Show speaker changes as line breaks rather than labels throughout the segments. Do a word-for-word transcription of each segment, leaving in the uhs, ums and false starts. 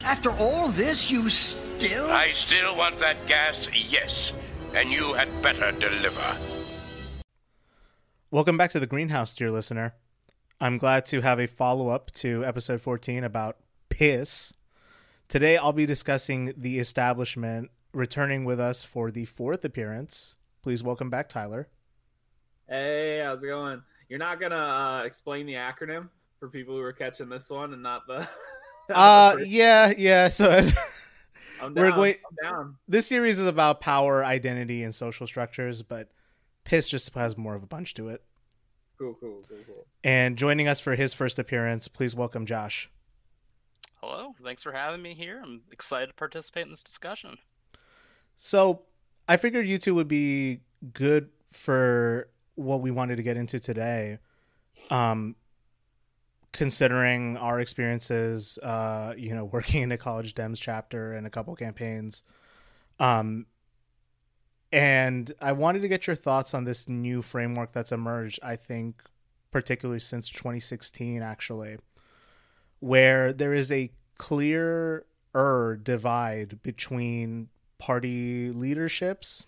After all this, you still...
I still want that gas, yes. And you had better deliver.
Welcome back to The Greenhouse, dear listener. I'm glad to have a follow-up to episode fourteen about piss. Today, I'll be discussing The Establishment. Returning with us for the fourth appearance, please welcome back Tyler.
Hey, how's it going? You're not gonna uh, explain the acronym for people who are catching this one and not the.
uh, yeah, yeah. So as
I'm down.
we're going,
I'm down.
This series is about power, identity, and social structures, but piss just has more of a bunch to it.
Cool, cool, cool, cool.
And joining us for his first appearance, please welcome Josh.
Hello, thanks for having me here. I'm excited to participate in this discussion.
So I figured you two would be good for what we wanted to get into today, um, considering our experiences, uh, you know, working in a College Dems chapter and a couple campaigns. Um, and I wanted to get your thoughts on this new framework that's emerged, I think, particularly since twenty sixteen, actually, where there is a clearer divide between party leaderships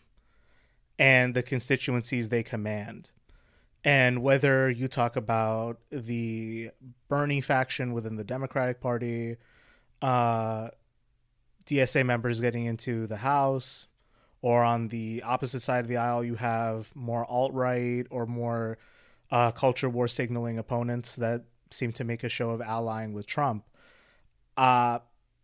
and the constituencies they command. And whether you talk about the Bernie faction within the Democratic Party, uh, D S A members getting into the House, or on the opposite side of the aisle, you have more alt-right or more uh, culture war signaling opponents that seem to make a show of allying with Trump. Uh,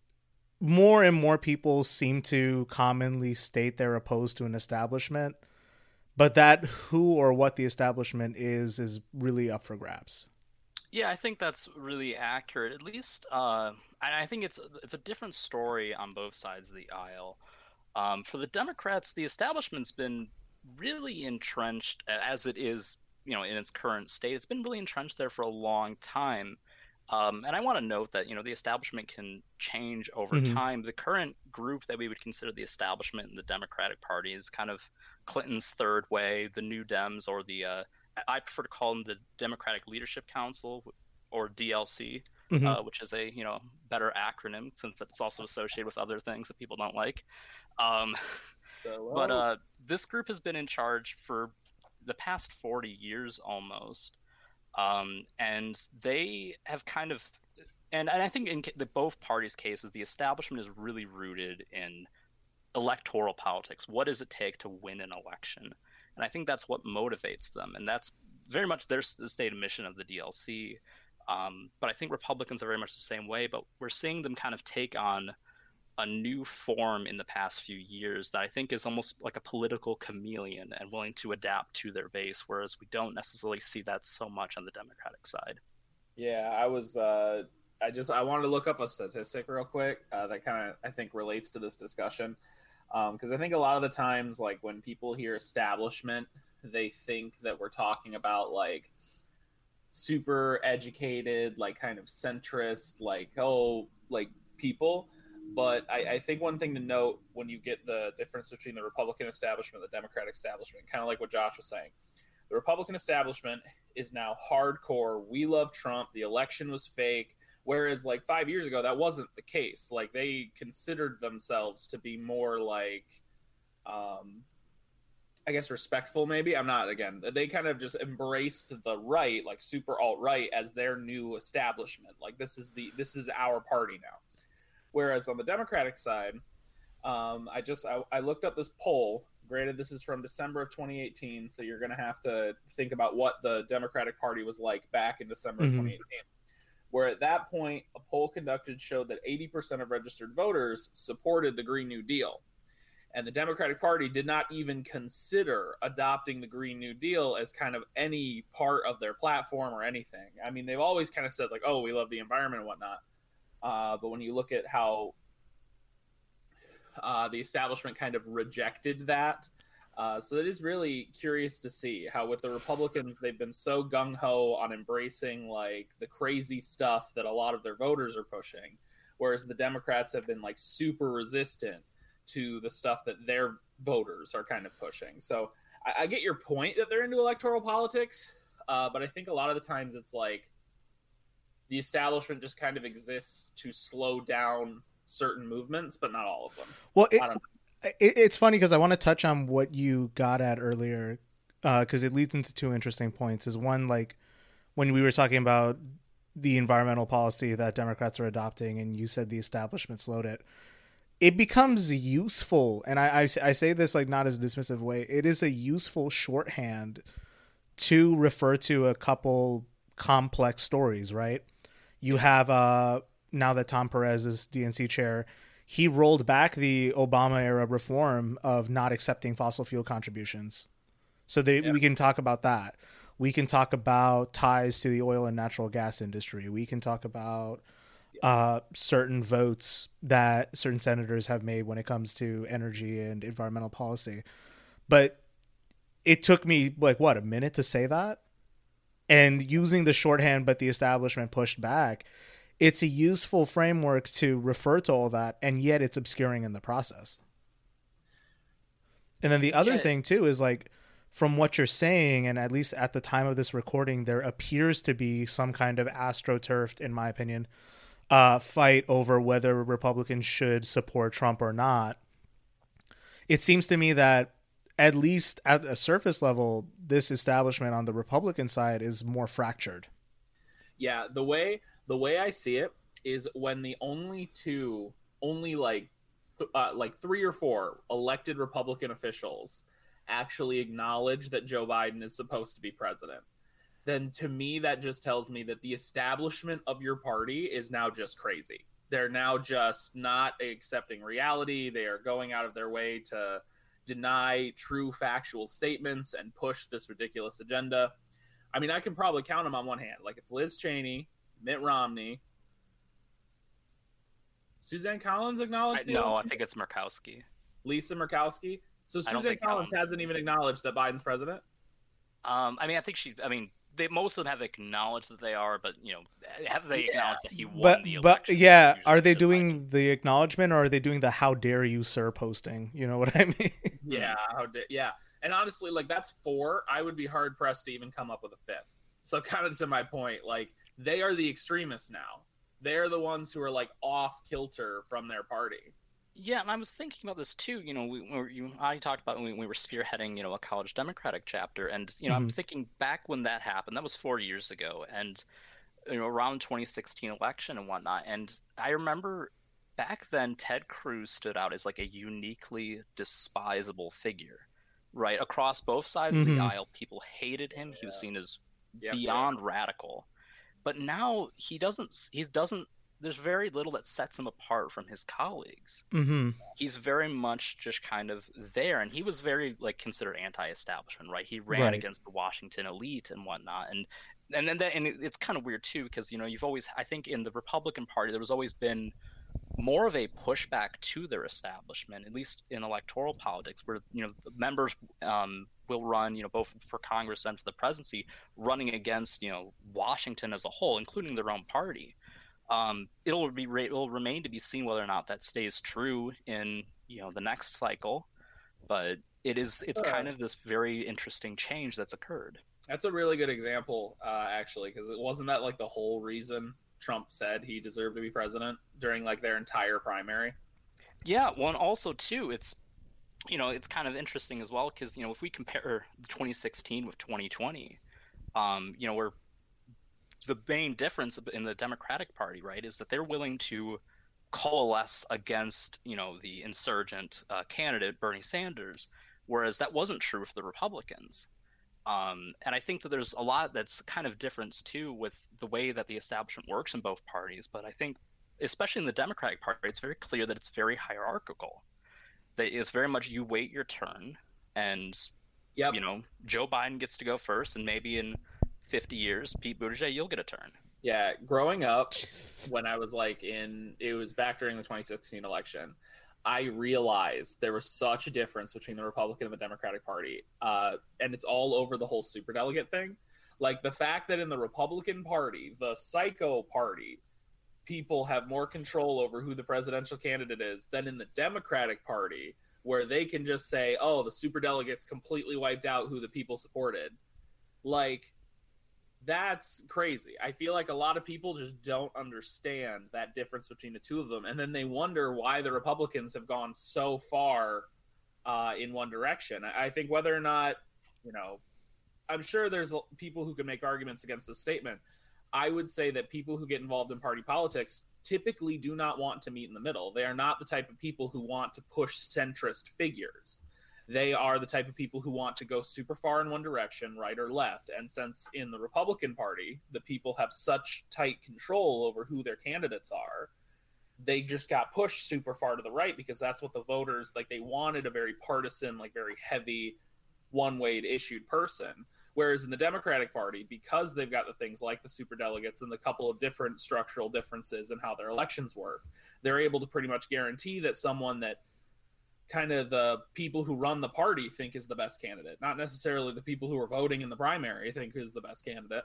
More and more people seem to commonly state they're opposed to an establishment, but that who or what the establishment is is really up for grabs.
Yeah, I think that's really accurate. At least, uh, and I think it's it's a different story on both sides of the aisle. Um, for the Democrats, the establishment's been really entrenched as it is, you know, in its current state. It's been really entrenched there for a long time. Um, and I want to note that, you know, the establishment can change over
Mm-hmm.
time. The current group that we would consider the establishment in the Democratic Party is kind of Clinton's third way, the New Dems, or the, uh, I prefer to call them the Democratic Leadership Council, or D L C,
Mm-hmm.
uh, which is a, you know, better acronym since it's also associated with other things that people don't like. Um,
So,
but uh, this group has been in charge for the past forty years almost. Um, and they have kind of, and, and I think in the both parties' cases, the establishment is really rooted in electoral politics. What does it take to win an election? And I think that's what motivates them. And that's very much their the stated mission of the D L C. Um, but I think Republicans are very much the same way, but we're seeing them kind of take on a new form in the past few years that I think is almost like a political chameleon and willing to adapt to their base, whereas we don't necessarily see that so much on the Democratic side.
Yeah, I was. Uh, I just I wanted to look up a statistic real quick uh, that kind of I think relates to this discussion, because um, I think a lot of the times, like when people hear establishment, they think that we're talking about like super educated, like kind of centrist, like oh, like people. But I, I think one thing to note when you get the difference between the Republican establishment and the Democratic establishment, kind of like what Josh was saying, the Republican establishment is now hardcore. We love Trump. The election was fake. Whereas like five years ago, that wasn't the case. Like they considered themselves to be more like, um, I guess respectful maybe. I'm not, again, they kind of just embraced the right, like super alt-right as their new establishment. Like this is the, this is our party now. Whereas on the Democratic side, um, I just I, I looked up this poll. Granted, this is from December of twenty eighteen, so you're going to have to think about what the Democratic Party was like back in December
Mm-hmm.
of twenty eighteen. Where at that point, a poll conducted showed that eighty percent of registered voters supported the Green New Deal. And the Democratic Party did not even consider adopting the Green New Deal as kind of any part of their platform or anything. I mean, they've always kind of said like, oh, we love the environment and whatnot. Uh, but when you look at how uh, the establishment kind of rejected that, uh, so it is really curious to see how with the Republicans, they've been so gung-ho on embracing like the crazy stuff that a lot of their voters are pushing, whereas the Democrats have been like super resistant to the stuff that their voters are kind of pushing. So I, I get your point that they're into electoral politics, uh, but I think a lot of the times it's like, the establishment just kind of exists to slow down certain movements, but not all of them.
Well, it,
I don't know.
It, it's funny because I want to touch on what you got at earlier, because uh, it leads into two interesting points. Is one, like when we were talking about the environmental policy that Democrats are adopting, and you said the establishment slowed it. It becomes useful, and I, I, I say this like not as a dismissive way. It is a useful shorthand to refer to a couple complex stories, right? You have uh now that Tom Perez is D N C chair, he rolled back the Obama era reform of not accepting fossil fuel contributions. So they, yeah. we can talk about that. We can talk about ties to the oil and natural gas industry. We can talk about uh, certain votes that certain senators have made when it comes to energy and environmental policy. But it took me like, what, a minute to say that? And using the shorthand, but the establishment pushed back. It's a useful framework to refer to all that, and yet it's obscuring in the process. And then the other yeah. thing too is like, from what you're saying, and at least at the time of this recording, there appears to be some kind of astroturfed, in my opinion, uh, fight over whether Republicans should support Trump or not. It seems to me that at least at a surface level, this establishment on the Republican side is more fractured.
Yeah, the way the way I see it is when the only two, only like th- uh, like three or four elected Republican officials actually acknowledge that Joe Biden is supposed to be president, then to me that just tells me that the establishment of your party is now just crazy. They're now just not accepting reality. They are going out of their way to deny true factual statements and push this ridiculous agenda. I mean, I can probably count them on one hand. Like, it's Liz Cheney, Mitt Romney, Suzanne Collins acknowledged
I,
the
No, I think it's Murkowski.
Lisa Murkowski. So Suzanne Collins um, hasn't even acknowledged that Biden's president?
Um, I mean, I think she, I mean, they, most of them have acknowledged that they are, but, you know, have they
yeah.
acknowledged that he won
but,
the
but,
election?
yeah, are they doing Biden. the acknowledgement, or are they doing the how dare you, sir posting? You know what I mean?
Yeah, how da- yeah. And honestly, like, that's four. I would be hard-pressed to even come up with a fifth. So kind of to my point, like, they are the extremists now. They're the ones who are, like, off kilter from their party.
Yeah, and I was thinking about this too. You know, we, we you, I talked about when we, we were spearheading, you know, a college Democratic chapter, and you know, mm-hmm. I'm thinking back when that happened. That was four years ago, and you know, around twenty sixteen election and whatnot. And I remember back then, Ted Cruz stood out as like a uniquely despisable figure, right across both sides mm-hmm. of the aisle. People hated him. Yeah. He was seen as yep, beyond yeah. radical. But now he doesn't. He doesn't. There's very little that sets him apart from his colleagues.
Mm-hmm.
He's very much just kind of there, and he was very like considered anti-establishment, right? He ran
right.
against the Washington elite and whatnot, and and then that, and it's kind of weird too because you know you've always, I think, in the Republican Party there was always been more of a pushback to their establishment, at least in electoral politics, where you know the members um, will run, you know, both for Congress and for the presidency, running against you know Washington as a whole, including their own party. Um, it'll be it'll remain to be seen whether or not that stays true in you know the next cycle, but it is it's uh, kind of this very interesting change that's occurred.
That's a really good example, uh, actually, because it wasn't that like the whole reason Trump said he deserved to be president during like their entire primary.
Yeah, well, and also too, it's you know it's kind of interesting as well because you know if we compare twenty sixteen with twenty twenty, um, you know we're the main difference in the Democratic Party, right, is that they're willing to coalesce against, you know, the insurgent uh, candidate Bernie Sanders, whereas that wasn't true for the Republicans. Um, and I think that there's a lot that's kind of difference too with the way that the establishment works in both parties. But I think, especially in the Democratic Party, it's very clear that it's very hierarchical. That it's very much you wait your turn, and yep. you know Joe Biden gets to go first, and maybe in fifty years, Pete Buttigieg, you'll get a turn.
Yeah, growing up, when I was like in, it was back during the twenty sixteen election, I realized there was such a difference between the Republican and the Democratic Party. Uh, and it's all over the whole superdelegate thing. Like the fact that in the Republican Party, the psycho party, people have more control over who the presidential candidate is than in the Democratic Party, where they can just say, oh, the superdelegates completely wiped out who the people supported. Like, That's crazy. I feel like a lot of people just don't understand that difference between the two of them, and then they wonder why the Republicans have gone so far uh, in one direction. I think whether or not, you know, I'm sure there's people who can make arguments against this statement. I would say that people who get involved in party politics typically do not want to meet in the middle. They are not the type of people who want to push centrist figures. They are the type of people who want to go super far in one direction, right or left. And since in the Republican Party, the people have such tight control over who their candidates are, they just got pushed super far to the right because that's what the voters, like, they wanted a very partisan, like very heavy, one-way issued person. Whereas in the Democratic Party, because they've got the things like the superdelegates and the couple of different structural differences in how their elections work, they're able to pretty much guarantee that someone that kind of the people who run the party think is the best candidate, not necessarily the people who are voting in the primary think is the best candidate.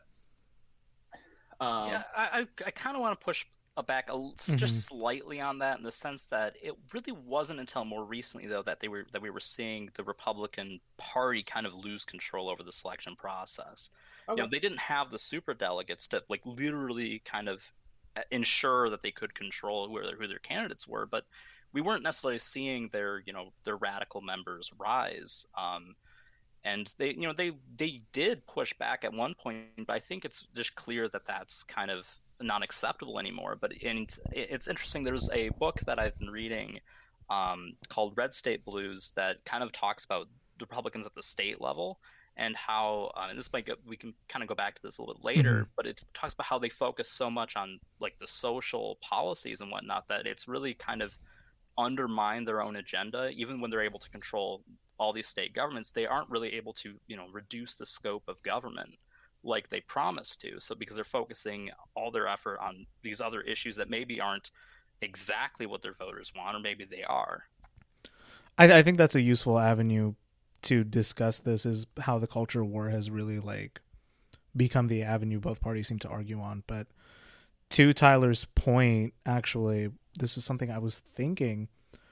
Um,
yeah, I I, I kind of want to push back a, mm-hmm. just slightly on that, in the sense that it really wasn't until more recently, though, that they were that we were seeing the Republican Party kind of lose control over the selection process. Okay. You know, they didn't have the super delegates to like literally kind of ensure that they could control who their, who their candidates were, but we weren't necessarily seeing their, you know, their radical members rise. Um, and they, you know, they, they did push back at one point, but I think it's just clear that that's kind of not acceptable anymore. But and it's interesting. There's a book that I've been reading um, called Red State Blues that kind of talks about Republicans at the state level and how, uh, and this might go, we can kind of go back to this a little bit later, mm-hmm. but it talks about how they focus so much on like the social policies and whatnot that it's really kind of undermine their own agenda. Even when they're able to control all these state governments, they aren't really able to, you know, reduce the scope of government like they promised to. So because they're focusing all their effort on these other issues that maybe aren't exactly what their voters want, or maybe they are.
I, I think that's a useful avenue to discuss this, is how the culture war has really like become the avenue both parties seem to argue on. But to Tyler's point, actually, this is something I was thinking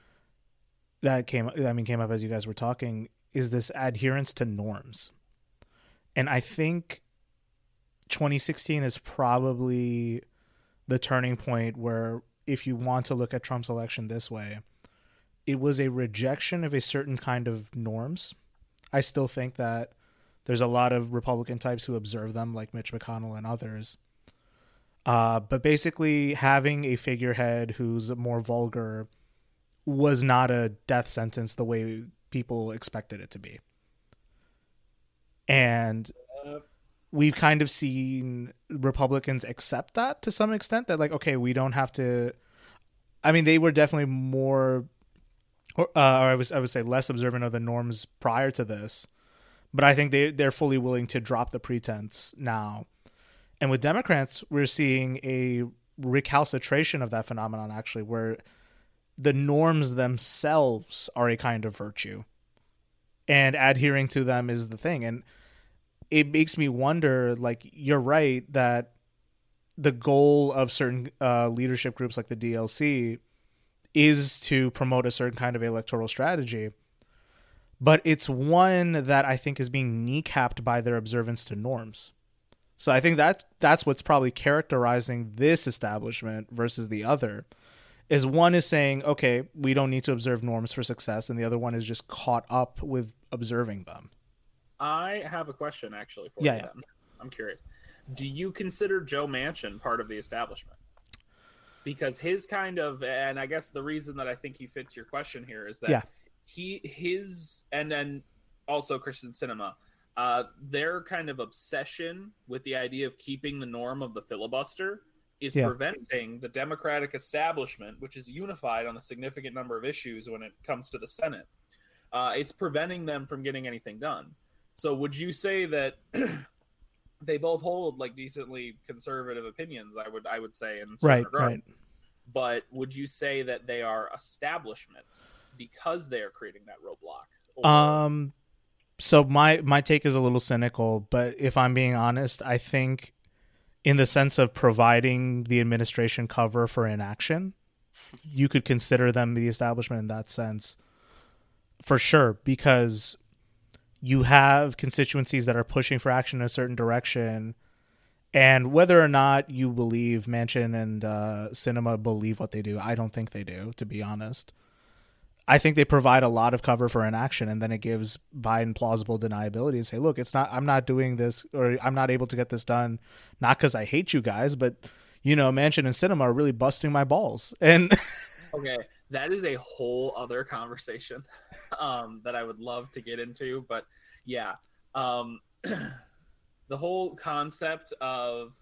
that came, I mean, came up as you guys were talking, is this adherence to norms. And I think twenty sixteen is probably the turning point where, if you want to look at Trump's election this way, it was a rejection of a certain kind of norms. I still think that there's a lot of Republican types who observe them, like Mitch McConnell and others. Uh, but basically having a figurehead who's more vulgar was not a death sentence the way people expected it to be. And we've kind of seen Republicans accept that to some extent, that like, okay, we don't have to, I mean, they were definitely more, or, uh, or I was, I would say less observant of the norms prior to this, but I think they, they're fully willing to drop the pretense now. And with Democrats, we're seeing a recalcitration of that phenomenon, actually, where the norms themselves are a kind of virtue and adhering to them is the thing. And it makes me wonder, like, you're right that the goal of certain uh, leadership groups like the D L C is to promote a certain kind of electoral strategy. But it's one that I think is being kneecapped by their observance to norms. So I think that that's what's probably characterizing this establishment versus the other, is one is saying, okay, we don't need to observe norms for success, and the other one is just caught up with observing them.
I have a question, actually, for
yeah,
you.
Yeah.
Then. I'm curious. Do you consider Joe Manchin part of the establishment? Because his kind of, and I guess the reason that I think he fits your question here is that
yeah.
he, his, and then also Kristen Sinema, uh, their kind of obsession with the idea of keeping the norm of the filibuster is yeah. preventing the Democratic establishment, which is unified on a significant number of issues when it comes to the Senate. Uh, it's preventing them from getting anything done. So would you say that they both hold like decently conservative opinions? I would, I would say, in certain
right,
regard.
right.
But would you say that they are establishment because they are creating that roadblock? Or...
Um, so my my take is a little cynical, but if I'm being honest, I think, in the sense of providing the administration cover for inaction, you could consider them the establishment in that sense, for sure, because you have constituencies that are pushing for action in a certain direction, And whether or not you believe Manchin and uh, Sinema believe what they do, I don't think they do, to be honest. I think they provide a lot of cover for inaction, and then it gives Biden plausible deniability and say, look, it's not, I'm not doing this, or I'm not able to get this done, not because I hate you guys, but, you know, Manchin and Sinema are really busting my balls. And
okay, that is a whole other conversation um, that I would love to get into. But yeah, um, the whole concept of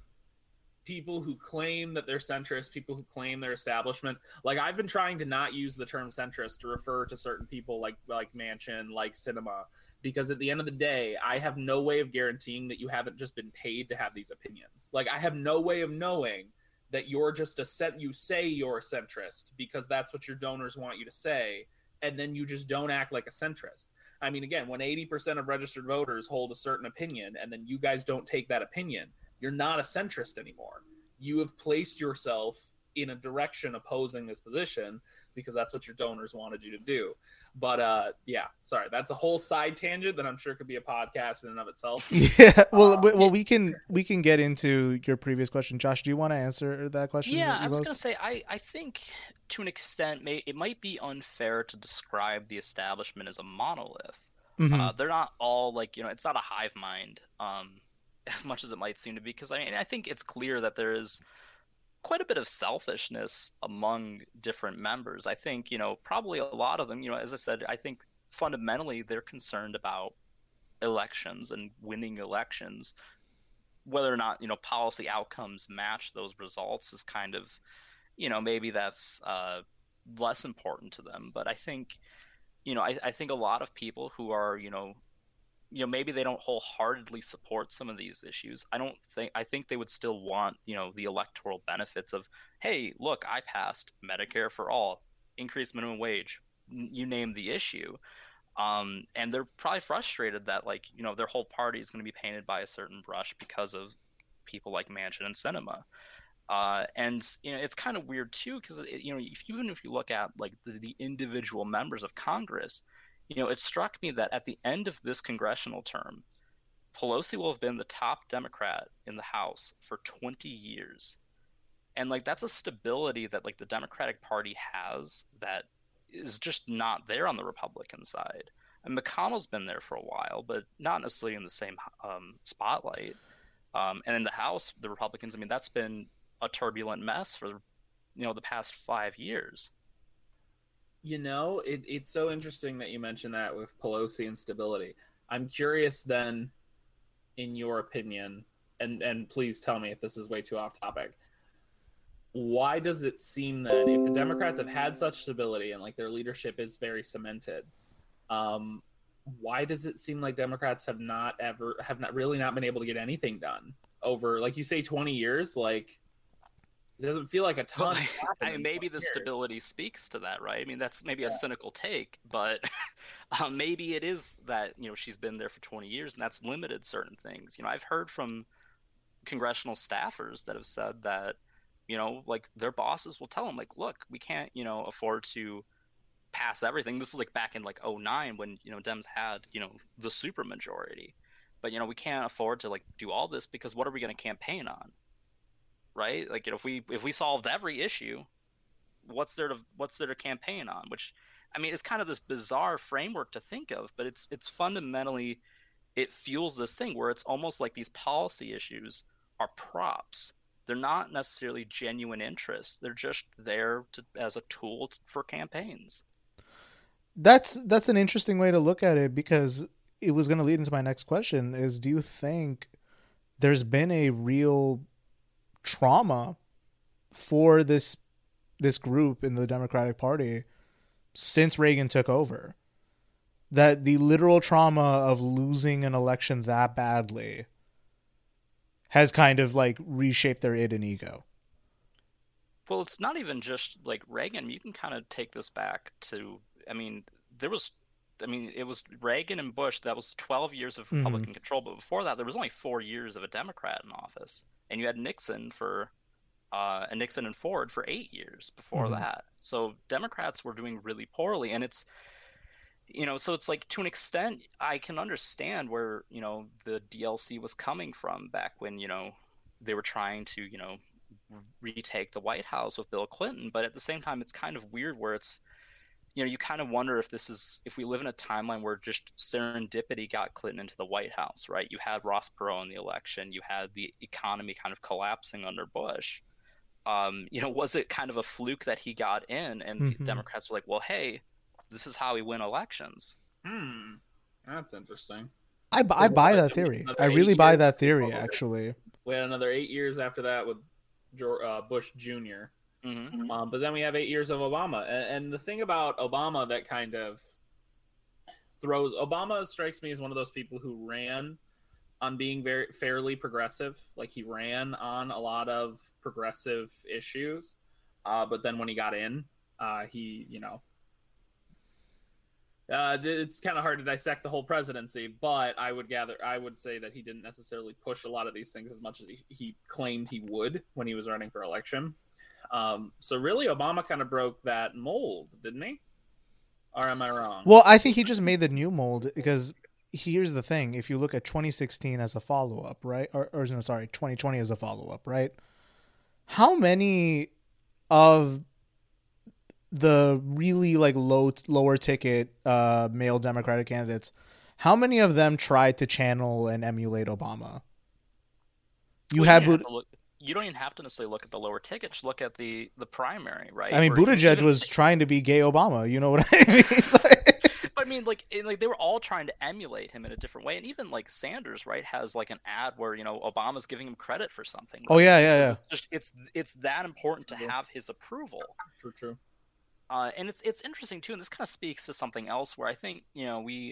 people who claim that they're centrist, people who claim they're establishment. Like, I've been trying to not use the term centrist to refer to certain people like like Manchin, like Sinema, because at the end of the day, I have no way of guaranteeing that you haven't just been paid to have these opinions. Like, I have no way of knowing that you're just a cent. You say you're a centrist because that's what your donors want you to say, and then you just don't act like a centrist. I mean, again, when eighty percent of registered voters hold a certain opinion, and then you guys don't take that opinion, you're not a centrist anymore. You have placed yourself in a direction opposing this position because that's what your donors wanted you to do. But uh, yeah, sorry, that's a whole side tangent that I'm sure could be a podcast in and of itself.
Yeah, well,
um,
well, we can we can get into your previous question. Josh, do you want to answer that question?
Yeah,
that you
I was
posed?
going to say, I, I think to an extent, may, it might be unfair to describe the establishment as a monolith.
Mhm.
Uh, they're not all like, you know, it's not a hive mind. Um, as much as it might seem to be, because I mean, I think it's clear that there is quite a bit of selfishness among different members. I think, you know, probably a lot of them, you know, as I said, I think fundamentally they're concerned about elections and winning elections. Whether or not, you know, policy outcomes match those results is kind of, you know, maybe that's uh, less important to them. But I think, you know, I, I think a lot of people who are, you know, you know, maybe they don't wholeheartedly support some of these issues. I don't think, I think they would still want, you know, the electoral benefits of, hey, look, I passed Medicare for all, increased minimum wage, you name the issue. Um, and they're probably frustrated that, like, you know, their whole party is going to be painted by a certain brush because of people like Manchin and Sinema. Uh, and, you know, it's kind of weird, too, because, you know, if, even if you look at, like, the, the individual members of Congress, you know, it struck me that at the end of this congressional term, Pelosi will have been the top Democrat in the House for twenty years. And, like, that's a stability that, like, the Democratic Party has that is just not there on the Republican side. And McConnell's been there for a while, but not necessarily in the same um, spotlight. Um, and in the House, the Republicans, I mean, that's been a turbulent mess for, you know, the past five years.
You know, it, it's so interesting that you mentioned that with Pelosi and stability. I'm curious then, in your opinion, and, and please tell me if this is way too off topic, why does it seem that if the Democrats have had such stability and like their leadership is very cemented, um, why does it seem like Democrats have not ever, have not really not been able to get anything done over, like you say, twenty years? Like, it doesn't feel like a ton.
Well, I mean, maybe the stability speaks to that, right? I mean, that's maybe a
Yeah.
cynical take, but um, maybe it is that, you know, she's been there for twenty years and that's limited certain things. You know, I've heard from congressional staffers that have said that, you know, like their bosses will tell them, like, look, we can't, you know, afford to pass everything. This is like back in like oh nine when, you know, Dems had, you know, the super majority. But, you know, we can't afford to like do all this because what are we going to campaign on? Right? Like, you know, if we if we solved every issue, what's there to what's there to campaign on? Which, I mean, it's kind of this bizarre framework to think of, but it's it's fundamentally, it fuels this thing where it's almost like these policy issues are props. They're not necessarily genuine interests. They're just there to, as a tool for campaigns.
That's that's an interesting way to look at it, because it was going to lead into my next question is, do you think there's been a real trauma for this this group in the Democratic Party since Reagan took over? That the literal trauma of losing an election that badly has kind of like reshaped their id and ego.
Well, it's not even just like Reagan. You can kind of take this back to, I mean, there was, I mean, it was Reagan and Bush. That was twelve years of Republican mm-hmm. control. But before that, there was only four years of a Democrat in office. And you had Nixon for, uh, and Nixon and Ford for eight years before mm-hmm. that. So Democrats were doing really poorly. And it's, you know, so it's like, to an extent, I can understand where, you know, the D L C was coming from back when, you know, they were trying to, you know, retake the White House with Bill Clinton. But at the same time, it's kind of weird where it's, you know, you kind of wonder if this is, if we live in a timeline where just serendipity got Clinton into the White House, right? You had Ross Perot in the election. You had the economy kind of collapsing under Bush. Um, you know, was it kind of a fluke that he got in and
Mm-hmm.
Democrats were like, well, hey, this is how we win elections?
Hmm. That's interesting.
I, bu- I buy that theory. I really buy that theory, actually.
We had another eight years after that with uh, Bush Junior
Mm-hmm.
Um, but then we have eight years of Obama. And, and the thing about Obama that kind of throws... Obama strikes me as one of those people who ran on being very fairly progressive. Like, he ran on a lot of progressive issues. Uh, but then when he got in, uh, he, you know... Uh, it's kind of hard to dissect the whole presidency, but I would gather, I would say that he didn't necessarily push a lot of these things as much as he, he claimed he would when he was running for election. Um, so really, Obama kind of broke that mold, didn't he? Or am I wrong?
Well, I think he just made the new mold because here's the thing. If you look at twenty sixteen as a follow-up, right? Or, or no, sorry, twenty twenty as a follow-up, right? How many of the really like low, lower ticket uh, male Democratic candidates, how many of them tried to channel and emulate Obama? You
Well,
had...
you,
Bud-
look, you don't even have to necessarily look at the lower ticket. Just look at the, the primary, right?
I mean,
Where
Buttigieg
even
was
say-
trying to be gay Obama. You know what I mean? Like,
I mean, like, it- like they were all trying to emulate him in a different way, and even like Sanders, right, has like an ad where you know Obama's giving him credit for something.
Oh,
right?
yeah, yeah, yeah.
It's just it's it's that important to have his approval.
True, true.
Uh, and it's it's interesting too, and this kind of speaks to something else where I think you know we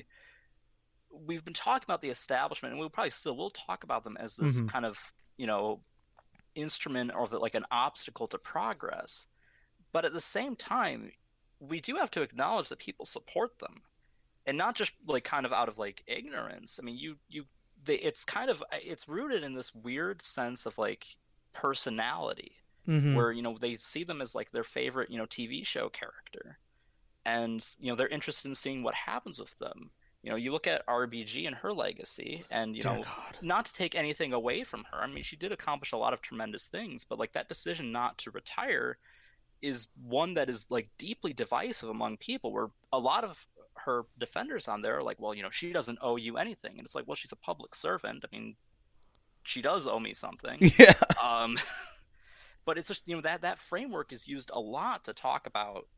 we've been talking about the establishment, and we'll probably still will talk about them as this
Mhm.
kind of you know instrument or the, like an obstacle to progress. But at the same time, we do have to acknowledge that people support them, and not just like kind of out of like ignorance. I mean, you you they, it's kind of it's rooted in this weird sense of like personality.
Mhm.
Where you know they see them as like their favorite you know T V show character, and you know they're interested in seeing what happens with them. You know, you look at R B G and her legacy, and you
Dear
know,
God.
not to take anything away from her. I mean, she did accomplish a lot of tremendous things, but like that decision not to retire is one that is like deeply divisive among people. Where a lot of her defenders on there are like, well, you know, she doesn't owe you anything, and it's like, well, she's a public servant. I mean, she does owe me something.
Yeah.
Um. But it's just, you know, that, that framework is used a lot to talk about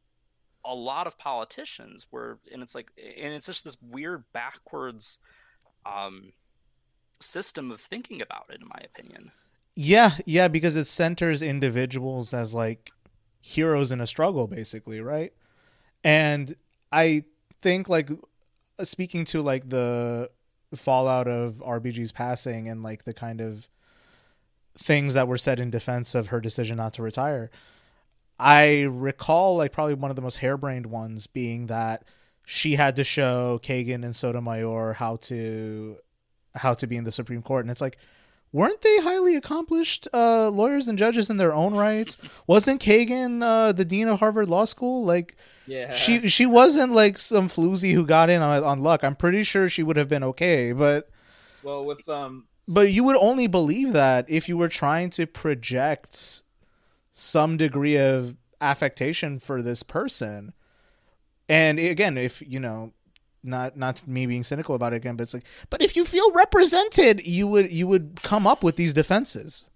a lot of politicians where, and it's like, and it's just this weird backwards um, system of thinking about it, in my opinion.
Yeah, yeah, because it centers individuals as like heroes in a struggle, basically, right? And I think like speaking to like the fallout of R B G's passing and like the kind of things that were said in defense of her decision not to retire, I recall like probably one of the most harebrained ones being that she had to show Kagan and Sotomayor how to how to be in the Supreme Court, and it's like, weren't they highly accomplished uh, lawyers and judges in their own rights? Wasn't Kagan uh, the dean of Harvard Law School? Like,
Yeah.
she she wasn't like some floozy who got in on, on luck. I'm pretty sure she would have been okay, but
Well, with um,
but you would only believe that if you were trying to project some degree of affectation for this person. And again, if you know, not not me being cynical about it again, but it's like, but if you feel represented, you would you would come up with these defenses.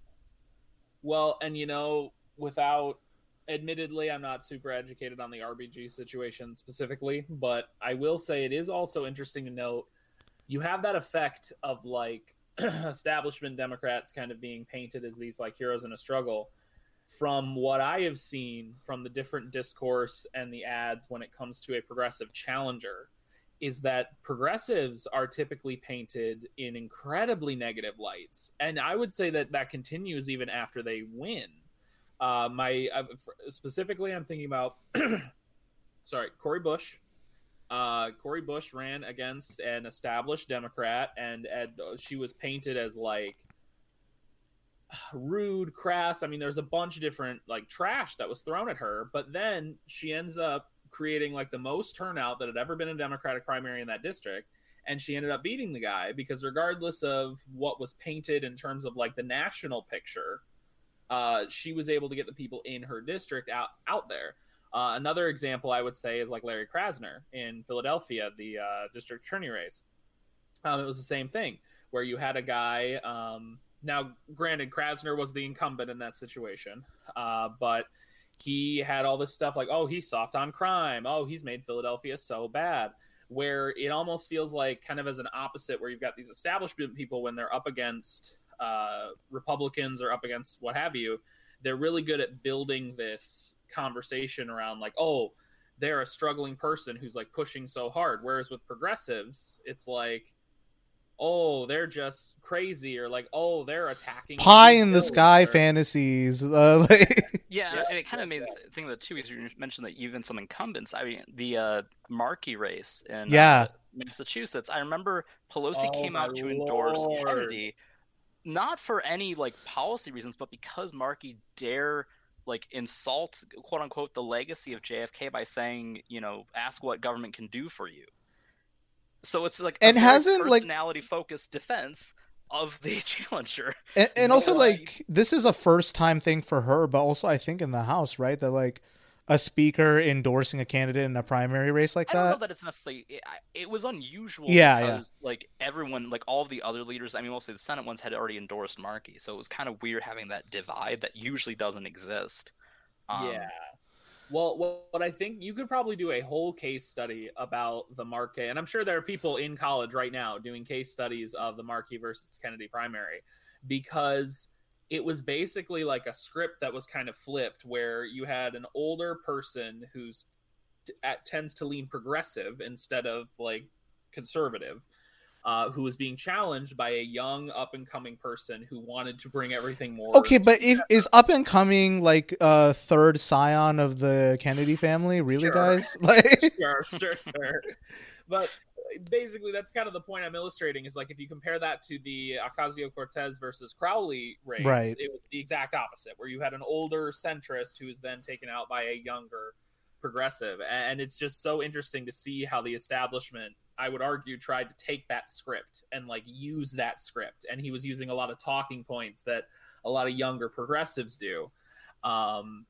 well, and you know, without, admittedly, I'm not super educated on the R B G situation specifically, but I will say it is also interesting to note you have that effect of like establishment Democrats kind of being painted as these like heroes in a struggle. From what I have seen from the different discourse and the ads when it comes to a progressive challenger, is that progressives are typically painted in incredibly negative lights. And I would say that that continues even after they win. Uh, my uh, specifically, I'm thinking about, sorry, Cori Bush. Uh, Cori Bush ran against an established Democrat, and, and she was painted as like rude, crass. I mean, there's a bunch of different like trash that was thrown at her, but then she ends up creating like the most turnout that had ever been in a Democratic primary in that district, and she ended up beating the guy because regardless of what was painted in terms of like the national picture, uh, she was able to get the people in her district out out there. Uh, another example I would say is like Larry Krasner in Philadelphia, the uh, district attorney race. Um, it was the same thing where you had a guy. Um, now, granted, Krasner was the incumbent in that situation, uh, but he had all this stuff like, oh, he's soft on crime. Oh, he's made Philadelphia so bad. Where it almost feels like kind of as an opposite, where you've got these establishment people when they're up against uh, Republicans or up against what have you, they're really good at building this conversation around like, oh, they're a struggling person who's like pushing so hard. Whereas with progressives, it's like, oh, they're just crazy, or like, oh, they're attacking
pie in the
or...
sky fantasies. Uh, like...
Yeah,
yeah,
and it kind of
yeah,
made
yeah.
the thing of the two is you mentioned that even some incumbents. I mean, the uh, Markey race in
Yeah.
uh, Massachusetts. I remember Pelosi
Oh,
came
my
out to endorse
Lord.
Kennedy, not for any like policy reasons, but because Markey dare like insult, quote unquote, the legacy of J F K by saying, you know, ask what government can do for you. So it's like a
And
very
hasn't, like-
personality focused defense of the challenger.
And, and
No,
also,
like-
like, this is a first time thing for her, but also I think in the House, right? That like a speaker endorsing a candidate in a primary race like
I don't know
that.
that it's necessarily. It, I- it was unusual.
Yeah, yeah.
because, like everyone, like all of the other leaders. I mean, mostly the Senate ones had already endorsed Markey, so it was kind of weird having that divide that usually doesn't exist. Um,
Yeah. Well, what, what I think you could probably do a whole case study about the Markey, and I'm sure there are people in college right now doing case studies of the Markey versus Kennedy primary, because it was basically like a script that was kind of flipped, where you had an older person who's t- at, tends to lean progressive instead of like conservative, uh, who was being challenged by a young up and coming person who wanted to bring everything more.
Okay, but if is up and coming like uh third scion of the Kennedy family, really,
Sure.
guys? Like,
sure, sure, sure. But basically, that's kind of the point I'm illustrating. Is like if you compare that to the Ocasio-Cortez versus Crowley race,
Right.
it was the exact opposite, where you had an older centrist who was then taken out by a younger progressive, and it's just so interesting to see how the establishment, I would argue, tried to take that script and like use that script, and he was using a lot of talking points that a lot of younger progressives do. Um,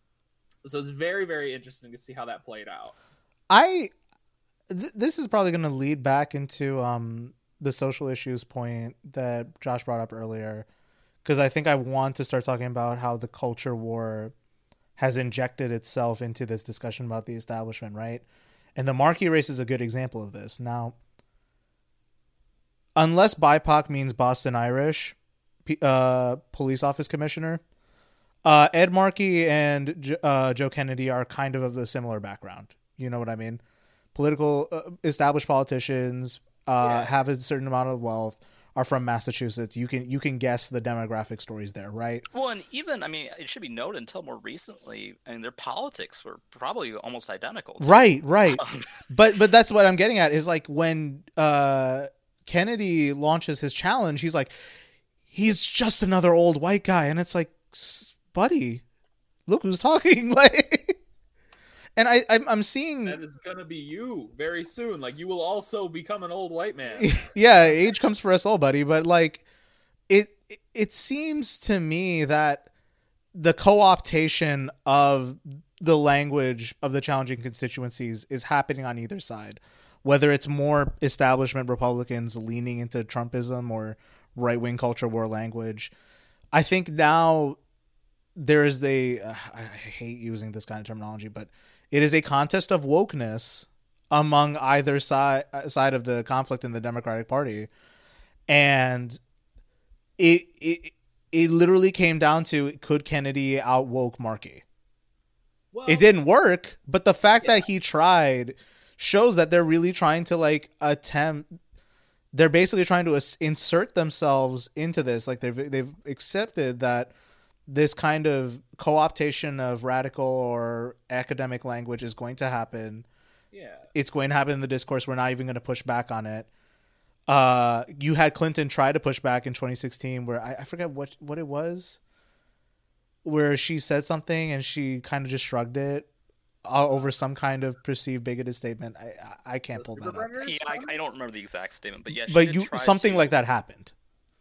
so it's very, very interesting to see how that played out.
I th- this is probably going to lead back into um the social issues point that Josh brought up earlier, because I think I want to start talking about how the culture war has injected itself into this discussion about the establishment, right? And the Markey race is a good example of this. Now, unless B I P O C means Boston Irish P- uh, police office commissioner, uh, Ed Markey and J- uh, Joe Kennedy are kind of of a similar background. You know what I mean? Political, uh, established politicians uh,
Yeah.
have a certain amount of wealth, are from Massachusetts. You can you can guess the demographic stories there, right?
Well, and even, I mean, it should be noted until more recently, I mean, their politics were probably almost identical. too.
Right, right. but but that's what I'm getting at is like when uh, Kennedy launches his challenge, he's like, he's just another old white guy, and it's like, "S- buddy, look who's talking. Like, and I I'm, I'm seeing
That is gonna be you very soon. Like you will also become an old white man.
yeah, age comes for us all, buddy. But like, it it seems to me that the co-optation of the language of the challenging constituencies is happening on either side, whether it's more establishment Republicans leaning into Trumpism or right-wing culture war language. I think now there is the uh, I hate using this kind of terminology, but it is a contest of wokeness among either side side of the conflict in the Democratic Party, and it it it literally came down to, could Kennedy out woke Markey?
Well,
It didn't work, but the fact
Yeah.
that he tried shows that they're really trying to like attempt. They're basically trying to as- insert themselves into this. Like they've they've accepted that this kind of co-optation of radical or academic language is going to happen.
Yeah.
It's going to happen in the discourse. We're not even going to push back on it. Uh, you had Clinton try to push back in twenty sixteen, where I, I forget what what it was, where she said something and she kind of just shrugged it uh, over some kind of perceived bigoted statement. I I, I can't
The
pull
Super
that up.
Predators
Yeah, I,
comment?
I don't remember the exact statement, but yeah, she
But
did
you
try
something
to-
like that happened.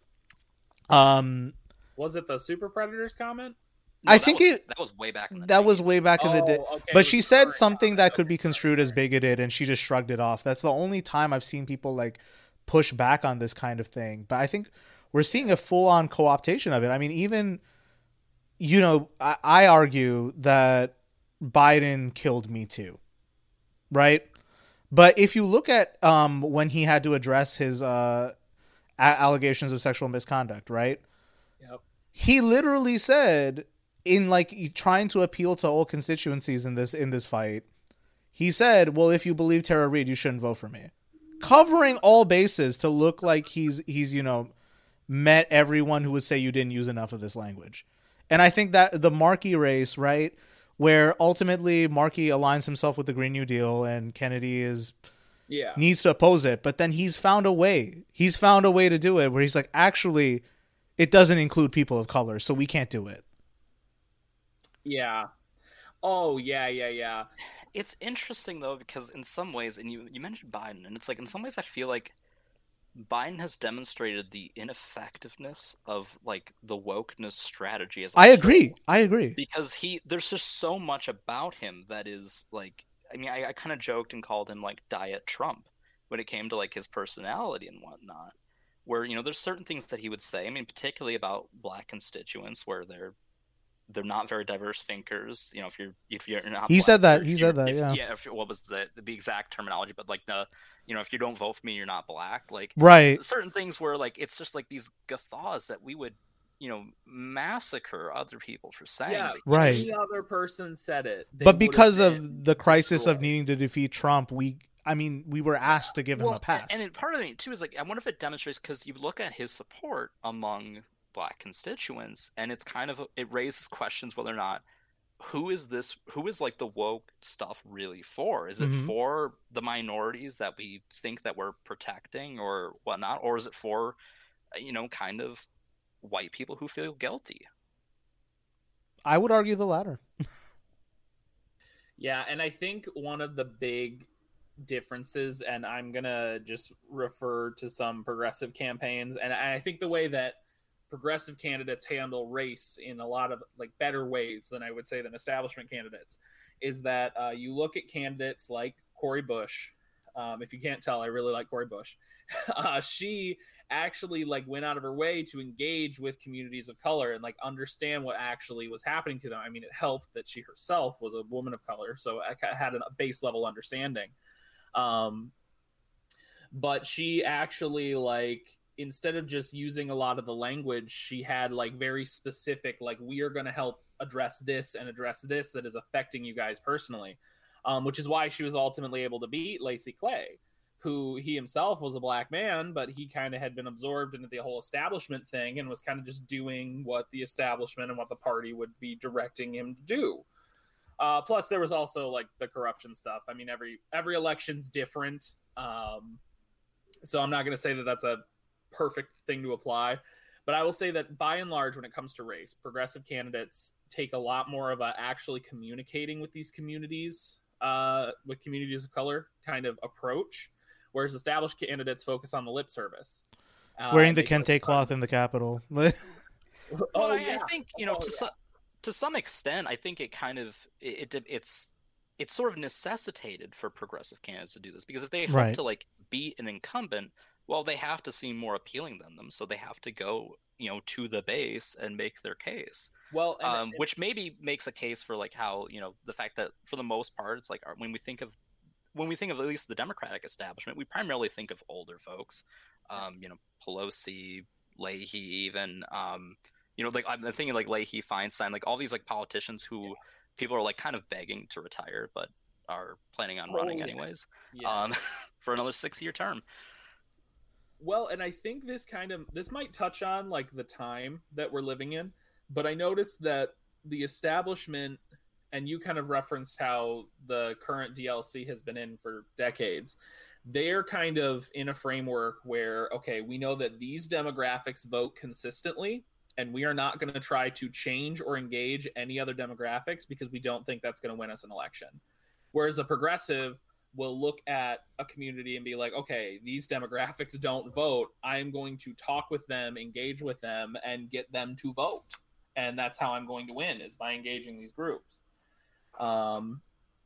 Um,
Was it the Super Predators comment?
No,
I
that
think
was-
it-
that was way back in the
that was
nineties.
way back in the day.
Oh, okay, it
But
was
she
the
said
current
something
comment.
that could
Okay,
be construed as
sorry.
bigoted, and she just shrugged it off. That's the only time I've seen people like push back on this kind of thing. But I think we're seeing a full on co-optation of it. I mean, even you know, I, I argue that Biden killed Me Too, right? But if you look at um, when he had to address his uh, a- allegations of sexual misconduct, right?
Yep.
He literally said, in like trying to appeal to all constituencies in this in this fight, he said, "Well, if you believe Tara Reid, you shouldn't vote for me," covering all bases to look like he's he's you know met everyone who would say you didn't use enough of this language. And I think that the Markey race, right, where ultimately Markey aligns himself with the Green New Deal and Kennedy is
Yeah.
needs to oppose it, but then he's found a way. He's found a way to do it where he's like, actually, it doesn't include people of color, so we can't do it.
Yeah. Oh, yeah, yeah, yeah.
It's interesting though because in some ways, and you you mentioned Biden, and it's like in some ways I feel like Biden has demonstrated the ineffectiveness of like the wokeness strategy as a
I
whole.
agree. I agree.
Because he there's just so much about him that is like I mean I, I kind of joked and called him like Diet Trump when it came to like his personality and whatnot, where you know there's certain things that he would say, I mean particularly about black constituents where they're they're not very diverse thinkers, you know, if you're if you're not
He
black,
said that.
you're-
He
if
said
you're-
that,
if-
yeah.
yeah if, what was the the exact terminology, but like the you know if you don't vote for me you're not black, like
Right.
certain things where like it's just like these guffaws that we would you know massacre other people for saying.
Yeah,
Like,
Right.
Any other person said it. they
But
would've
because
been
of the crisis of
destroyed.
needing to defeat Trump, we I mean, we were asked to give him
well,
a pass.
and it, part of it too is like I wonder if it demonstrates because you look at his support among black constituents, and it's kind of it raises questions whether or not who is this who is like the woke stuff really for? Is it
Mhm.
for the minorities that we think that we're protecting or whatnot, or is it for you know kind of white people who feel guilty?
I would argue the latter.
Yeah, and I think one of the big differences, and I'm gonna just refer to some progressive campaigns, and I think the way that progressive candidates handle race in a lot of like better ways than I would say than establishment candidates is that uh, you look at candidates like Cori Bush. Um, if you can't tell, I really like Cori Bush. uh, she actually like went out of her way to engage with communities of color and like understand what actually was happening to them. I mean, it helped that she herself was a woman of color, so I had a base level understanding. Um, but she actually like instead of just using a lot of the language, she had like very specific, like we are going to help address this and address this that is affecting you guys personally, um, which is why she was ultimately able to beat Lacey Clay, who he himself was a black man, but he kind of had been absorbed into the whole establishment thing and was kind of just doing what the establishment and what the party would be directing him to do. Uh, plus, there was also like the corruption stuff. I mean, every every election's different, um, so I'm not going to say that that's a perfect thing to apply, but I will say that by and large, when it comes to race, progressive candidates take a lot more of a actually communicating with these communities, uh, with communities of color kind of approach, whereas established candidates focus on the lip service. Uh,
Wearing
and
the
they focus
kente cloth
on-
in the Capitol.
Well,
Oh,
I,
yeah.
I think you know
Oh,
to
yeah.
some to some extent, I think it kind of it, it it's it's sort of necessitated for progressive candidates to do this because if they hope
Right.
to like beat an incumbent, well, they have to seem more appealing than them, so they have to go you know to the base and make their case.
Well, and,
Um,
and-
which maybe makes a case for like how you know the fact that for the most part, it's like our- when we think of when we think of at least the Democratic establishment, we primarily think of older folks, um, you know, Pelosi, Leahy, even, um, you know, like I'm thinking like Leahy, Feinstein, like all these like politicians who people are like kind of begging to retire, but are planning on
Oh,
running
yeah.
anyways,
yeah.
um, for another six-year term.
Well, and I think this kind of this might touch on like the time that we're living in, but I noticed that the establishment, and you kind of referenced how the current D L C has been in for decades. They're kind of in a framework where, okay, we know that these demographics vote consistently, and we are not going to try to change or engage any other demographics because we don't think that's going to win us an election. Whereas a progressive will look at a community and be like, okay, these demographics don't vote. I'm going to talk with them, engage with them, and get them to vote. And that's how I'm going to win, is by engaging these groups. Um,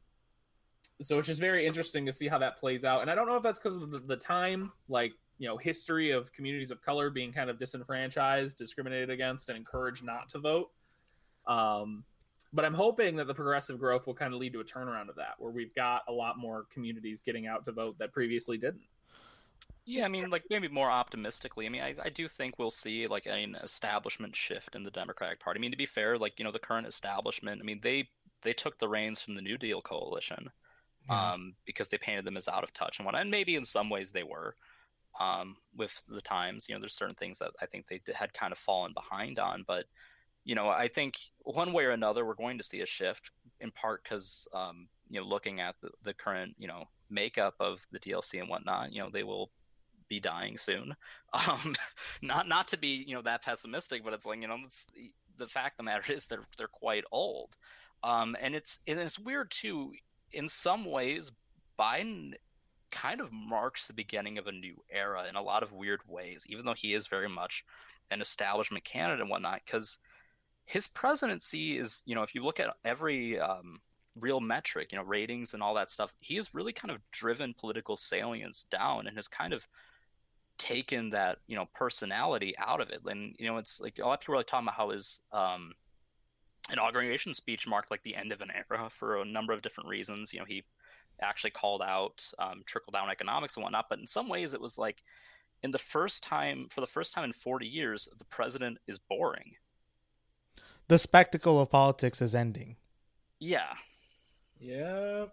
so it's just very interesting to see how that plays out. And I don't know if that's because of the, the time, like, you know, history of communities of color being kind of disenfranchised, discriminated against, and encouraged not to vote. Um, but I'm hoping that the progressive growth will kind of lead to a turnaround of that, where we've got a lot more communities getting out to vote that previously didn't.
Yeah, I mean, like, maybe more optimistically. I mean, I, I do think we'll see, like, an establishment shift in the Democratic Party. I mean, to be fair, like, you know, the current establishment, I mean, they they took the reins from the New Deal coalition
Yeah.
um, because they painted them as out of touch and whatnot. And maybe in some ways they were um, with the times. You know, there's certain things that I think they had kind of fallen behind on. But, you know, I think one way or another, we're going to see a shift, in part because, um, you know, looking at the, the current, you know, makeup of the D L C and whatnot, you know, they will be dying soon. Um, not not to be, you know, that pessimistic, but it's like, you know, it's, the fact of the matter is they're they're quite old. Um, and it's and it's weird too. In some ways, Biden kind of marks the beginning of a new era in a lot of weird ways, even though he is very much an establishment candidate and whatnot, because his presidency is, you know, if you look at every um, real metric, you know, ratings and all that stuff, he has really kind of driven political salience down and has kind of taken that, you know, personality out of it. And, you know, it's like a lot of people are like talking about how his um, inauguration speech marked like the end of an era for a number of different reasons. You know, he actually called out um, trickle down economics and whatnot, but in some ways it was like, in the first time, for the first time in forty years, the president is boring.
The spectacle of politics is ending.
Yeah.
Yeah.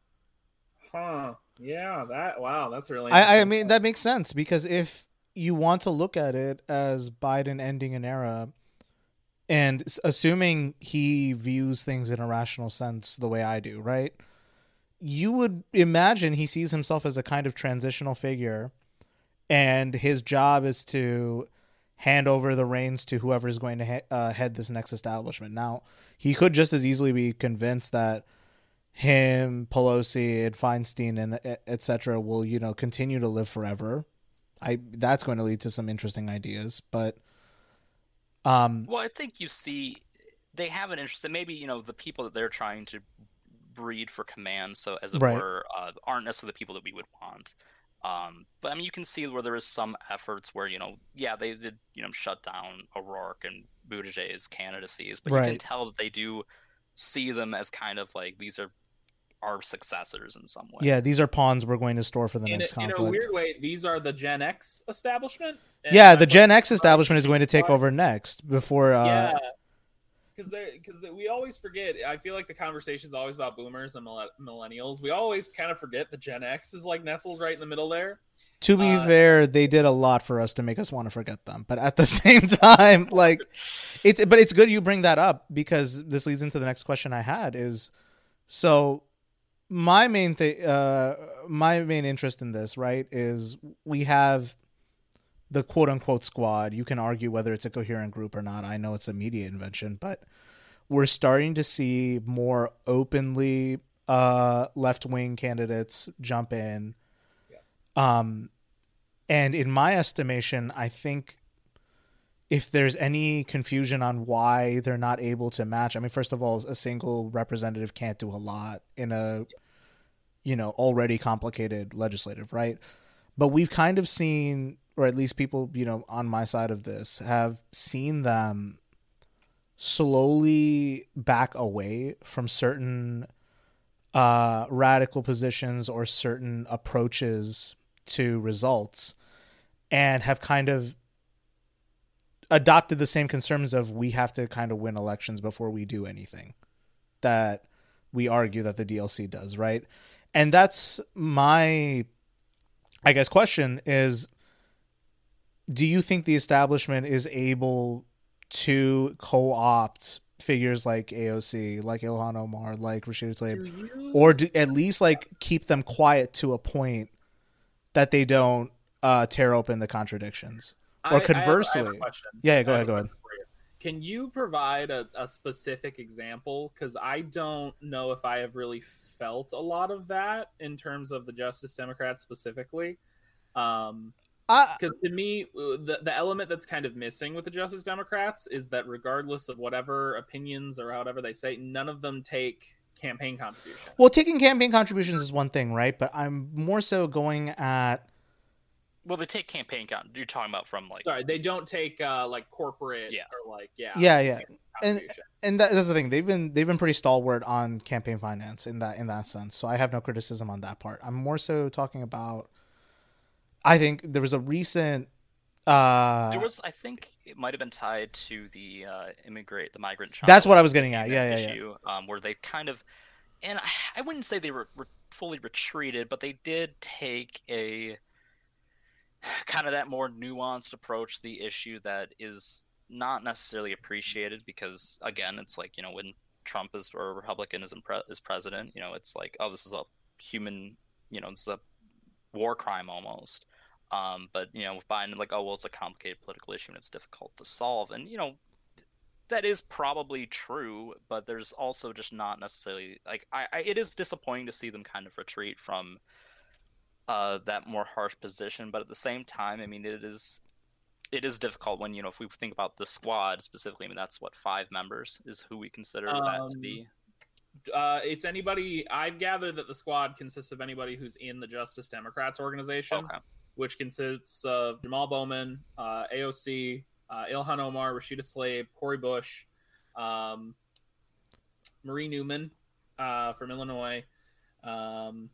Huh. Yeah. That. Wow. That's really.
I, I mean, that makes sense, because if you want to look at it as Biden ending an era, and assuming he views things in a rational sense the way I do, right? You would imagine he sees himself as a kind of transitional figure, and his job is to hand over the reins to whoever is going to he- uh, head this next establishment. Now, he could just as easily be convinced that him, Pelosi, and Feinstein, and et cetera will, you know, continue to live forever. I that's going to lead to some interesting ideas, but um,
well, I think you see they have an interest, and maybe, you know, the people that they're trying to breed for command, so as it
right.
were, uh, aren't necessarily the people that we would want. Um, but I mean, you can see where there is some efforts where, you know, yeah, they did, you know, shut down O'Rourke and Buttigieg's candidacies, but
right.
you can tell that they do see them as kind of like, these are our successors in some way.
Yeah, these are pawns we're going to store for the
in
next
a,
conflict.
In a weird way, these are the Gen X establishment.
Yeah, the Gen X establishment is going to take over next before. Uh,
yeah. Because because we always forget. I feel like the conversation is always about boomers and millennials. We always kind of forget the Gen X is like nestled right in the middle there.
To be
uh,
fair, they did a lot for us to make us want to forget them. But at the same time, like it's but it's good you bring that up, because this leads into the next question I had is so my main thing, uh, my main interest in this, right, is we have the quote unquote squad. You can argue whether it's a coherent group or not. I know it's a media invention, but we're starting to see more openly uh, left-wing candidates jump in. Yeah. Um, and in my estimation, I think if there's any confusion on why they're not able to match, I mean, first of all, a single representative can't do a lot in a, you know, already complicated legislative, right? But we've kind of seen, or at least people, you know, on my side of this have seen them slowly back away from certain uh, radical positions or certain approaches to results, and have kind of adopted the same concerns of we have to kind of win elections before we do anything that we argue that the D L C does, right? And that's my, I guess, question is, do you think the establishment is able to co-opt figures like A O C, like Ilhan Omar, like Rashida Tlaib, or do, at least like keep them quiet to a point that they don't uh, tear open the contradictions? Or
I,
conversely,
I have, I have a question.
yeah, go
I
ahead, go ahead.
can you provide a, a specific example? Because I don't know if I have really felt a lot of that in terms of the Justice Democrats specifically. Um, because to me, the, the element that's kind of missing with the Justice Democrats is that regardless of whatever opinions or whatever they say, none of them take campaign contributions.
Well, taking campaign contributions is one thing, right? But I'm more so going at...
Well, they take campaign con- you're talking about from like...
Sorry, they don't take uh, like corporate
yeah.
or like, yeah.
Yeah, yeah. And and that, that's the thing. They've been they've been pretty stalwart on campaign finance in that in that sense. So I have no criticism on that part. I'm more so talking about... I think there was a recent... Uh,
there was, I think it might have been tied to the uh, immigrant, the migrant child.
That's what I was getting at. Yeah, yeah,
issue,
yeah.
Um, where they kind of, and I, I wouldn't say they were, were fully retreated, but they did take a kind of that more nuanced approach to the issue that is not necessarily appreciated because, again, it's like, you know, when Trump is or a Republican is, in pre- is president, you know, it's like, oh, this is a human, you know, this is a war crime almost. Um, but, you know, with Biden, like, oh, well, it's a complicated political issue and it's difficult to solve. And, you know, that is probably true, but there's also just not necessarily, like, I, I it is disappointing to see them kind of retreat from uh, that more harsh position. But at the same time, I mean, it is it is difficult when, you know, if we think about the squad specifically, I mean, that's what, five members is who we consider um, that to be.
Uh, it's anybody, I've gathered that the squad consists of anybody who's in the Justice Democrats organization.
Okay. Which
consists of Jamal Bowman, uh, A O C, uh, Ilhan Omar, Rashida Tlaib, Cori Bush, um, Marie Newman uh, from Illinois. Um,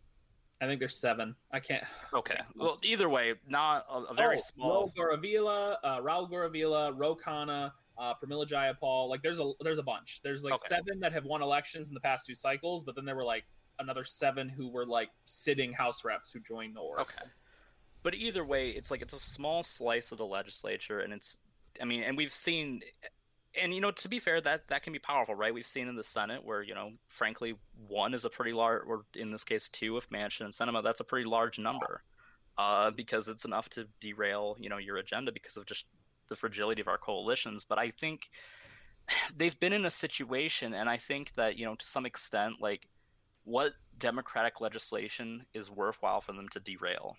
I think there's seven. I can't.
Okay. Well, either way, not a, a very
oh,
small.
Raul Goravilla, uh, Raul Goravilla, Ro Khanna, uh, Pramila Jayapal. Like there's a there's a bunch. There's like okay. seven that have won elections in the past two cycles, but then there were like another seven who were like sitting House reps who joined the org.
Okay. But either way, it's like it's a small slice of the legislature, and it's, I mean, and we've seen, and, you know, to be fair, that, that can be powerful, right? We've seen in the Senate where, you know, frankly, one is a pretty large, or in this case, two, if Manchin and Sinema, that's a pretty large number uh, because it's enough to derail, you know, your agenda because of just the fragility of our coalitions. But I think they've been in a situation, and I think that, you know, to some extent, like, what Democratic legislation is worthwhile for them to derail?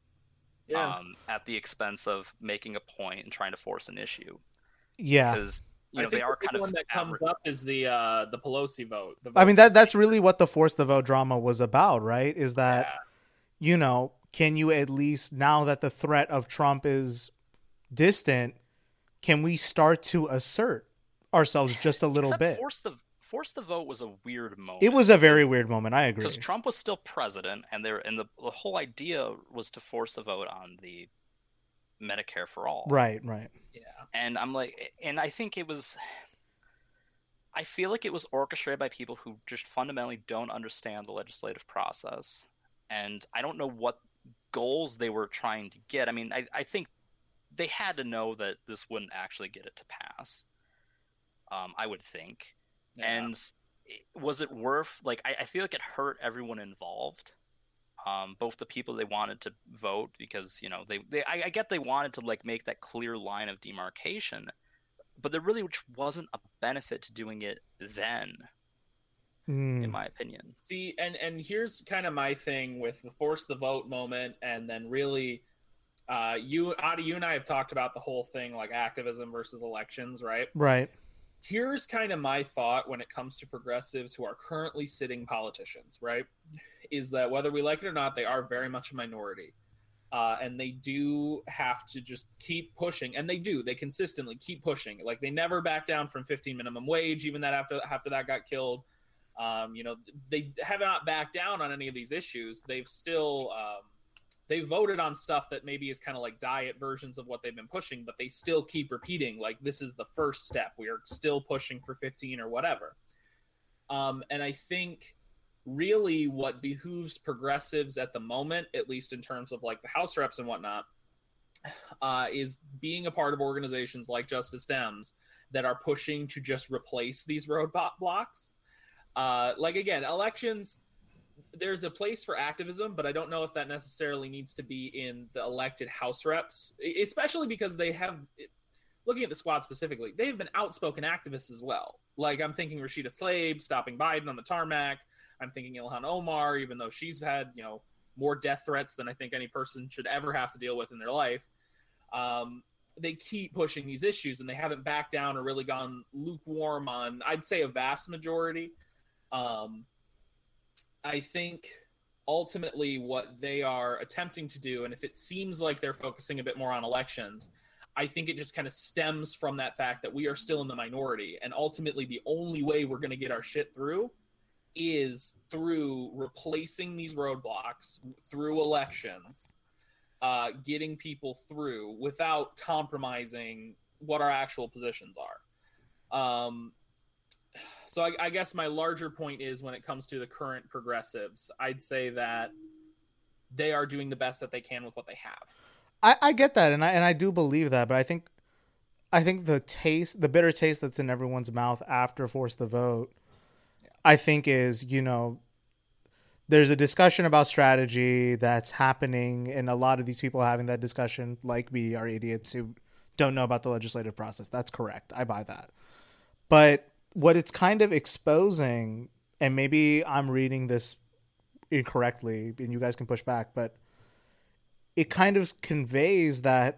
Yeah. Um, at the expense of making a point and trying to force an issue.
Yeah,
because you know
I think
they are
the
kind
one
of
that comes
average.
up is the uh, the Pelosi vote. The vote
I mean that that's really what the force the vote drama was about, right? Is that yeah. you know, can you at least, now that the threat of Trump is distant, can we start to assert ourselves just a little
Except
bit?
Force the Force the vote was a weird moment.
It was a very weird moment. I agree.
Because Trump was still president, and there, and the, the whole idea was to force the vote on the Medicare for all.
Right, right.
Yeah.
And I'm like, and I think it was. I feel like it was orchestrated by people who just fundamentally don't understand the legislative process, and I don't know what goals they were trying to get. I mean, I, I think they had to know that this wouldn't actually get it to pass. Um, I would think. Yeah. And was it worth, like, I, I feel like it hurt everyone involved, um, both the people they wanted to vote, because, you know, they, they I, I get they wanted to, like, make that clear line of demarcation, but there really wasn't a benefit to doing it then, mm. in my opinion.
See, and, and here's kind of my thing with the force the vote moment, and then really, uh, you, Adi, you and I have talked about the whole thing, like, activism versus elections, right?
Right.
Here's kind of my thought when it comes to progressives who are currently sitting politicians, right? Is that whether we like it or not, they are very much a minority. Uh, and they do have to just keep pushing. And they do. They consistently keep pushing. Like, they never back down from fifteen minimum wage, even that after, after that got killed. Um, you know, they have not backed down on any of these issues. They've still... Um, They voted on stuff that maybe is kind of like diet versions of what they've been pushing, but they still keep repeating, like, this is the first step. We are still pushing for fifteen or whatever. Um, and I think really what behooves progressives at the moment, at least in terms of like the House reps and whatnot, uh, is being a part of organizations like Justice Dems that are pushing to just replace these roadblocks. Uh, like, again, elections... There's a place for activism, but I don't know if that necessarily needs to be in the elected House reps, especially because they have looking at the squad specifically, they've been outspoken activists as well. Like, I'm thinking Rashida Tlaib stopping Biden on the tarmac. I'm thinking Ilhan Omar, even though she's had, you know, more death threats than I think any person should ever have to deal with in their life. Um, they keep pushing these issues, and they haven't backed down or really gone lukewarm on, I'd say, a vast majority. Um, I think ultimately what they are attempting to do, and if it seems like they're focusing a bit more on elections, I think it just kind of stems from that fact that we are still in the minority. And ultimately the only way we're going to get our shit through is through replacing these roadblocks, through elections, uh, getting people through without compromising what our actual positions are. Um, so I, I guess my larger point is, when it comes to the current progressives, I'd say that they are doing the best that they can with what they have.
I, I get that, and I and I do believe that, but I think I think the taste, the bitter taste that's in everyone's mouth after Force the Vote, yeah. I think is, you know, there's a discussion about strategy that's happening, and a lot of these people having that discussion, like me, are idiots who don't know about the legislative process. That's correct. I buy that. But what it's kind of exposing, and maybe I'm reading this incorrectly, and you guys can push back, but it kind of conveys that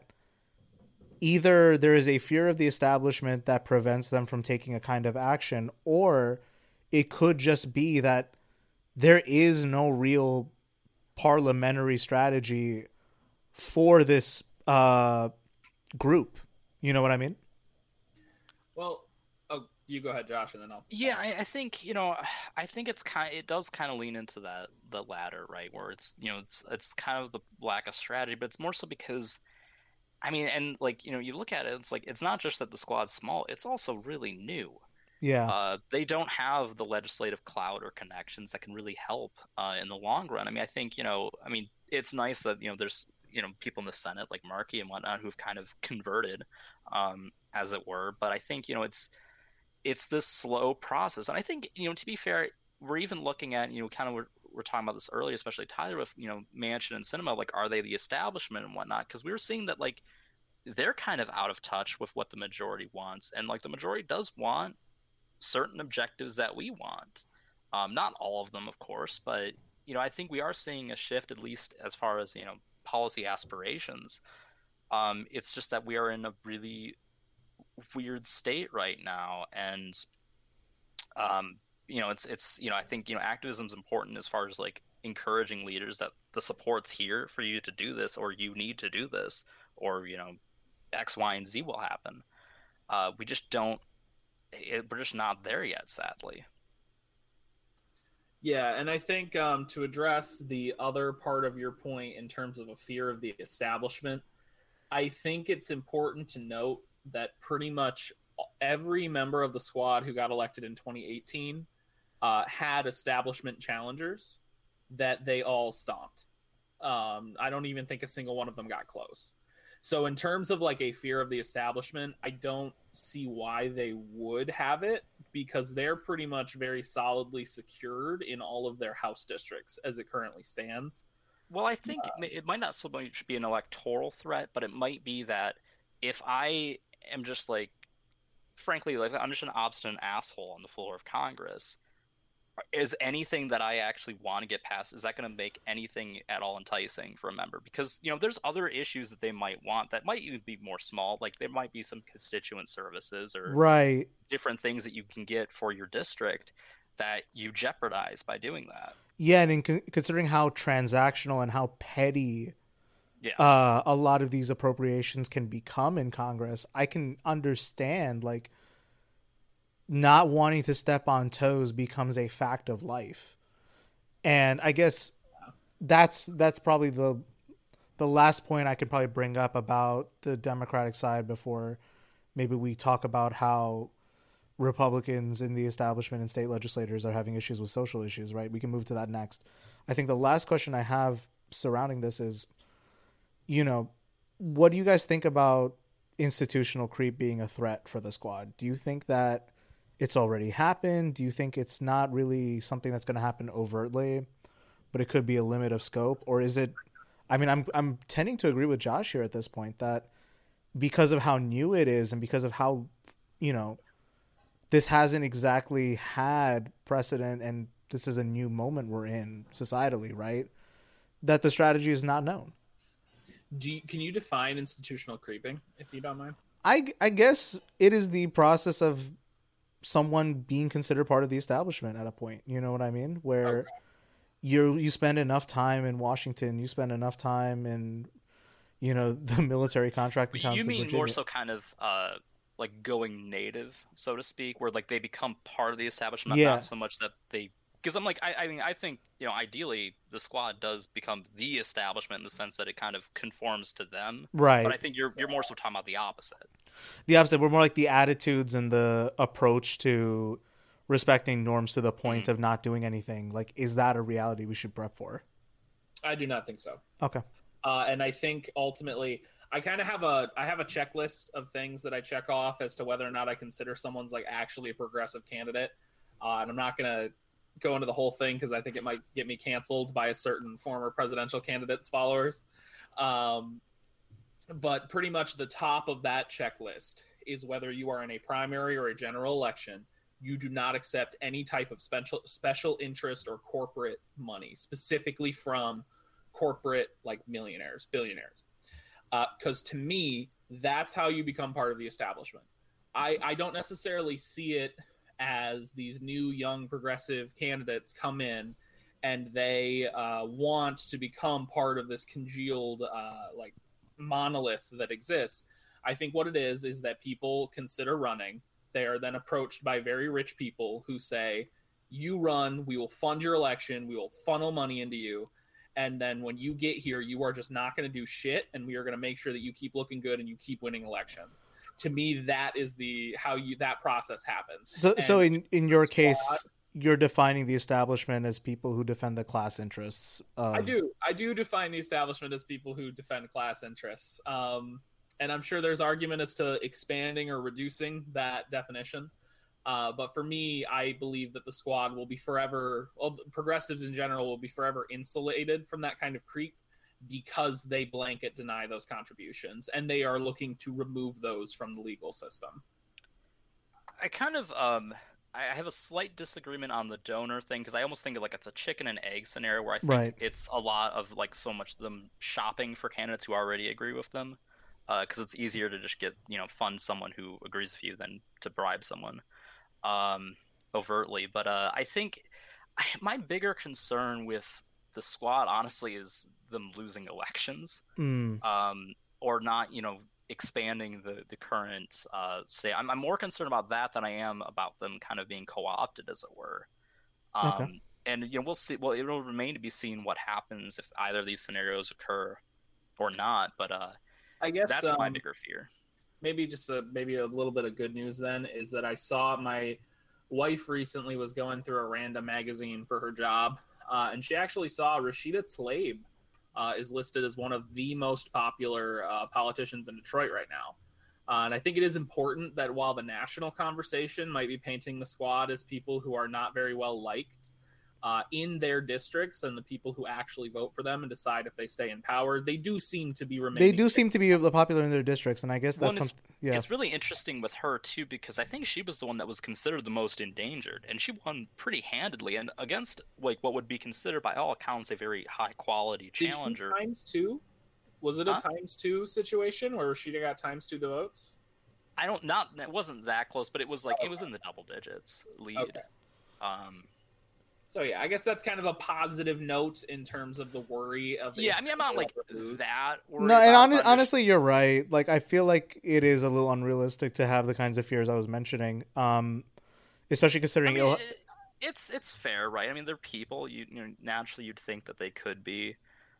either there is a fear of the establishment that prevents them from taking a kind of action, or it could just be that there is no real parliamentary strategy for this uh, group. You know what I mean?
Well, oh, you go ahead, Josh, and then I'll.
Yeah, I, I think you know, I think it's kind. It does kind of lean into that the latter, right? Where it's you know, it's it's kind of the lack of strategy, but it's more so because, I mean, and like you know, you look at it, it's like it's not just that the squad's small; it's also really new.
Yeah,
uh, they don't have the legislative clout or connections that can really help uh, in the long run. I mean, I think you know, I mean, it's nice that you know, there's you know, people in the Senate like Markey and whatnot who've kind of converted, um, as it were. But I think you know, it's it's this slow process, and I think you know, to be fair, we're even looking at you know, kind of we're, we're talking about this earlier, especially Tyler with you know, Manchin and Sinema, like are they the establishment and whatnot? Because we were seeing that like they're kind of out of touch with what the majority wants, and like the majority does want certain objectives that we want. Um, not all of them, of course, but you know, I think we are seeing a shift, at least as far as you know, policy aspirations. Um, it's just that we are in a really weird state right now, and um, you know, it's it's you know, I think you know, activism is important as far as like encouraging leaders that the support's here for you to do this, or you need to do this, or you know, X, Y, and Z will happen. Uh, we just don't. It, we're just not there yet, sadly.
Yeah, and I think um, to address the other part of your point in terms of a fear of the establishment, I think it's important to note that pretty much every member of the squad who got elected in twenty eighteen uh, had establishment challengers that they all stomped. Um, I don't even think a single one of them got close. So in terms of like a fear of the establishment, I don't see why they would have it, because they're pretty much very solidly secured in all of their House districts as it currently stands.
Well, I think uh, it might not so much be an electoral threat, but it might be that if I am just like, frankly, like I'm just an obstinate asshole on the floor of Congress, is anything that I actually want to get passed, is that going to make anything at all enticing for a member? Because, you know, there's other issues that they might want that might even be more small. Like there might be some constituent services or
right.
different things that you can get for your district that you jeopardize by doing that.
Yeah, and in con- considering how transactional and how petty
yeah.
uh, a lot of these appropriations can become in Congress, I can understand, like, not wanting to step on toes becomes a fact of life. And I guess that's that's probably the the last point I could probably bring up about the Democratic side before maybe we talk about how Republicans in the establishment and state legislators are having issues with social issues, right? We can move to that next. I think the last question I have surrounding this is, you know, what do you guys think about institutional creep being a threat for the squad? Do you think that it's already happened? Do you think it's not really something that's going to happen overtly, but it could be a limit of scope? Or is it, I mean, I'm I'm tending to agree with Josh here at this point that because of how new it is and because of how, you know, this hasn't exactly had precedent and this is a new moment we're in societally, right? That the strategy is not known.
Do you, can you define institutional creeping, if you don't mind?
I, I guess it is the process of someone being considered part of the establishment at a point. You know what I mean? Where
Okay.
you you spend enough time in Washington, you spend enough time in, you know, the military contracting
But
towns
you
of
mean
Virginia.
more so kind of uh, like going native, so to speak, where like they become part of the establishment,
Yeah.
not so much that they. Because I'm like, I, I mean, I think, you know, ideally the squad does become the establishment in the sense that it kind of conforms to them.
Right.
But I think you're you're more so talking about the opposite.
The opposite. We're more like the attitudes and the approach to respecting norms to the point
Mm-hmm.
of not doing anything. Like, is that a reality we should prep for?
I do not think so.
Okay.
Uh, and I think ultimately, I kind of have a I have a checklist of things that I check off as to whether or not I consider someone's like actually a progressive candidate. Uh, and I'm not gonna go into the whole thing because I think it might get me canceled by a certain former presidential candidate's followers. Um, but pretty much the top of that checklist is whether you are in a primary or a general election, you do not accept any type of special special interest or corporate money, specifically from corporate like millionaires, billionaires. Because uh, to me, that's how you become part of the establishment. I, I don't necessarily see it as these new young progressive candidates come in and they uh, want to become part of this congealed uh, like monolith that exists. I think what it is is that people consider running. They are then approached by very rich people who say, you run, we will fund your election, we will funnel money into you. And then when you get here, you are just not going to do shit, and we are going to make sure that you keep looking good and you keep winning elections. To me, that is the how you that process happens.
So,
And
so in, in your
squad-
case, you're defining the establishment as people who defend the class interests. Of...
I do. I do define the establishment as people who defend class interests. Um, and I'm sure there's argument as to expanding or reducing that definition. Uh, but for me, I believe that the squad will be forever, well, progressives in general will be forever insulated from that kind of creep because they blanket deny those contributions and they are looking to remove those from the legal system.
I kind of um I have a slight disagreement on the donor thing because I almost think of like it's a chicken and egg scenario where I think
Right.
it's a lot of like so much of them shopping for candidates who already agree with them because uh, it's easier to just get, you know, fund someone who agrees with you than to bribe someone um overtly. But uh I think my bigger concern with the squad honestly is them losing elections
Mm.
um or not, you know, expanding the the current uh state. I'm, I'm more concerned about that than I am about them kind of being co-opted, as it were. Um
Okay.
and you know, we'll see. Well, it'll remain to be seen what happens if either of these scenarios occur or not, but uh
I guess
that's my
um,
bigger fear.
maybe just a maybe a little bit of good news then is that I saw my wife recently was going through a random magazine for her job, uh, and she actually saw Rashida Tlaib uh, is listed as one of the most popular uh, politicians in Detroit right now. Uh, and I think it is important that while the national conversation might be painting the squad as people who are not very well liked uh, in their districts and the people who actually vote for them and decide if they stay in power, they do seem to be remaining.
They do seem to be popular in their districts, and I guess
Well,
that's
and it's-
something. Yeah.
It's really interesting with her too because I think she was the one that was considered the most endangered, and she won pretty handedly and against like what would be considered by all accounts a very high quality
Did she
challenger.
times two? Was it a
Huh?
times two situation where Rashida got times two the votes?
I don't not it wasn't that close, but it was like it was in the double digits lead.
Okay.
Um,
So yeah, I guess that's kind of a positive note in terms of the worry of.
yeah, I mean I'm not like
lose.
that. worried
No, and
about
hon-
it, but I'm
honestly, you're right. Like, I feel like it is a little unrealistic to have the kinds of fears I was mentioning, um, especially
just-
considering.
I mean,
Ill-
it- it's it's fair, right? I mean, they're people. You, you know, naturally you'd think that they could be